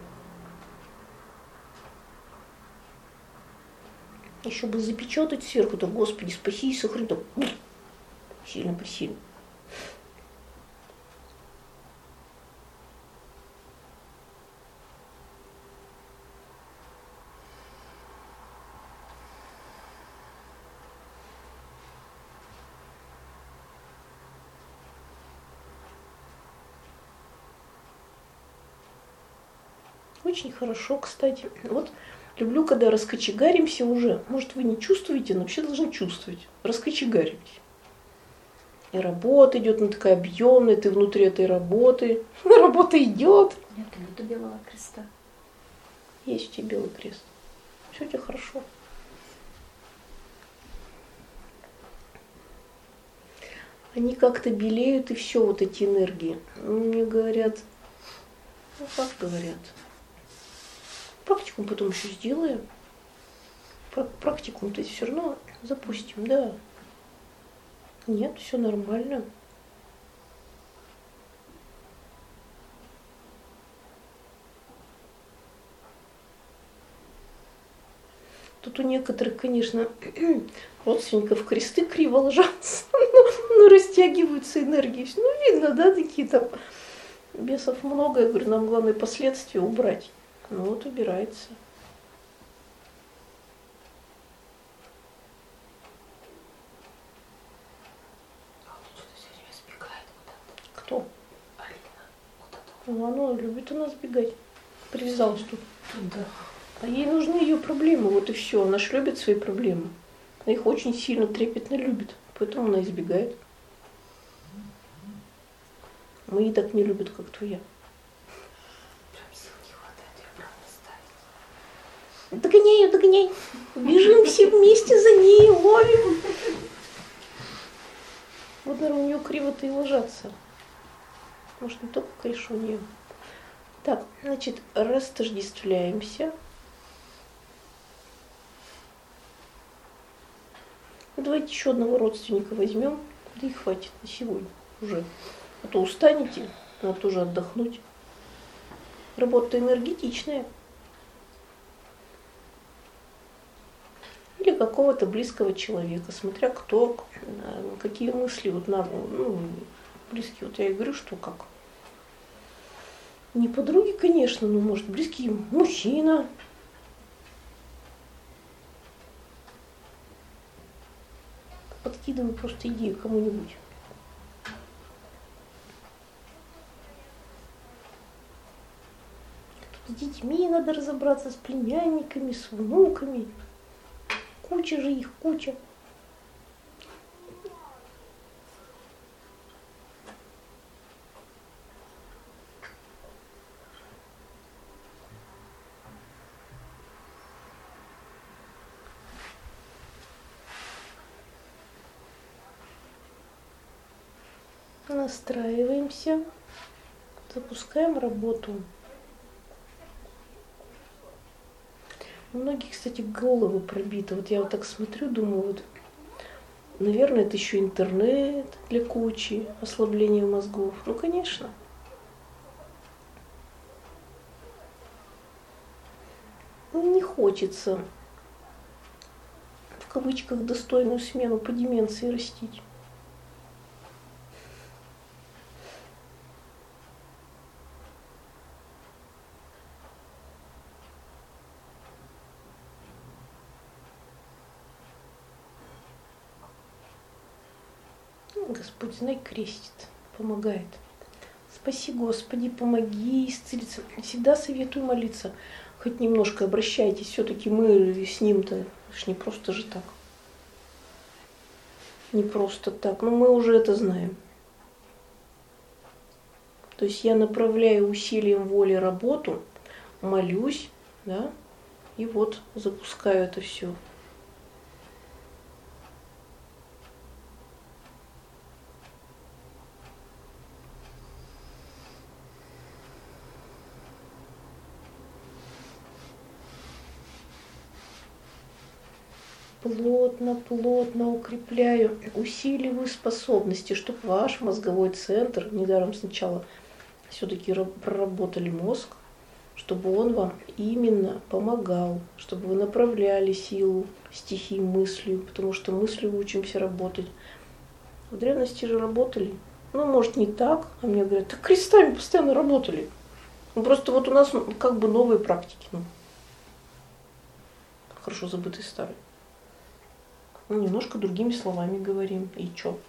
Еще бы запечатать сверху, так, Господи, спаси и сохрани, так, сильно присильно. Очень хорошо, кстати. Вот люблю, когда раскочегаримся уже. Может, вы не чувствуете, но вообще должны чувствовать. Раскочегаримся. И работа идет, она такая объемная, ты внутри этой работы. Работа идет. Нет, нету белого креста. Есть у тебя белый крест. Все у тебя хорошо. Они как-то белеют, и все, вот эти энергии. Мне говорят, ну как говорят, Практикум потом еще сделаем. Практикум-то все равно запустим, да. Нет, все нормально. Тут у некоторых, конечно, родственников кресты криво ложатся, но, но растягиваются энергии. Ну, видно, да, такие там бесов много. Я говорю, нам главное последствия убрать. Ну вот убирается. Кто? Алина. Вот это. Ну, она любит у нас бегать. Привязалась тут. Да. А ей нужны ее проблемы, вот и все. Она ж любит свои проблемы. Она их очень сильно, трепетно любит. Поэтому она избегает. Мои так не любят, как твоя. Прям сил не хватает, я правда ставить. Догоняй ее, догоняй. Бежим все вместе за ней, ловим. Вот, наверное, у нее криво-то и ложатся. Может, не только крыша у нее. Так, значит, растождествляемся. Давайте еще одного родственника возьмем, да и хватит на сегодня уже. А то устанете, надо тоже отдохнуть. Работа энергетичная. Или какого-то близкого человека, смотря кто, какие мысли вот на, ну, близкие. Вот я и говорю, что как. Не подруги, конечно, но может близкий мужчина. Подкидываю просто идею кому-нибудь. Тут с детьми надо разобраться, с племянниками, с внуками. Куча же их, куча. Настраиваемся, запускаем работу. У многих, кстати, головы пробиты. Вот я вот так смотрю, думаю, вот, наверное, это еще интернет для кучи, ослабление мозгов. Ну, конечно. Ну, не хочется в кавычках достойную смену по деменции растить. Господь, знай, крестит, помогает. Спаси, Господи, помоги исцелиться. Всегда советую молиться. Хоть немножко обращайтесь. Все-таки мы с ним-то ж не просто же так. Не просто так. Но мы уже это знаем. То есть я направляю усилием воли работу, молюсь, да, и вот запускаю это все. Плотно, плотно укрепляю, усиливаю способности, чтобы ваш мозговой центр, недаром сначала все-таки проработали мозг, чтобы он вам именно помогал, чтобы вы направляли силу стихий мыслью, потому что мыслью учимся работать. В древности же работали. Ну, может, не так, а мне говорят, так крестами постоянно работали. Ну, просто вот у нас как бы новые практики, ну, хорошо забытые старые. Ну, немножко другими словами говорим. И чё?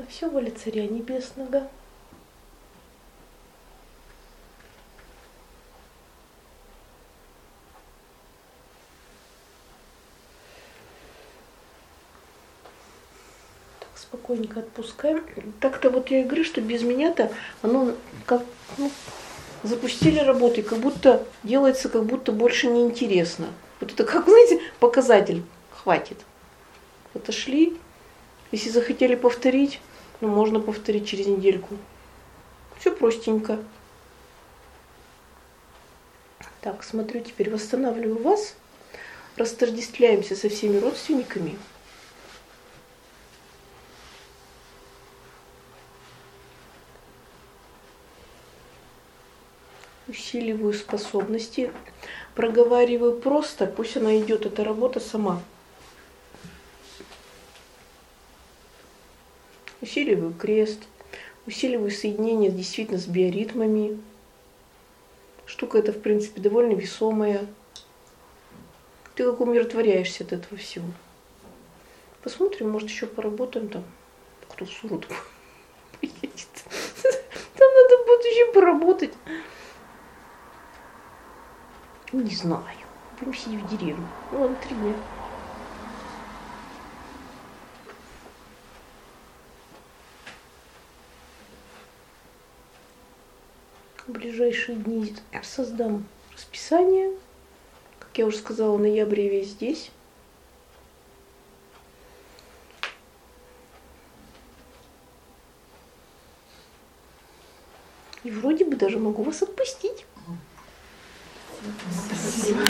все воля Царя Небесного. Так, спокойненько отпускаем. Так-то вот я и говорю, что без меня-то оно как, ну, запустили работу, и как будто делается, как будто больше неинтересно. Вот это, как, знаете, показатель. Хватит. Отошли. Если захотели повторить, ну, можно повторить через недельку. Все простенько. Так, смотрю, теперь восстанавливаю вас. Растождествляемся со всеми родственниками. Усиливаю способности. Проговариваю просто, пусть она идет, эта работа сама. Усиливаю крест, усиливаю соединение действительно с биоритмами. Штука эта, в принципе, довольно весомая. Ты как умиротворяешься от этого всего. Посмотрим, может, еще поработаем там. Кто в суроду поедет. Там надо будет еще поработать. Не знаю. Будем сидеть в деревне. Ну ладно, три дня. В ближайшие дни создам расписание. Как я уже сказала, ноябрь весь здесь. И вроде бы даже могу вас отпустить. Спасибо.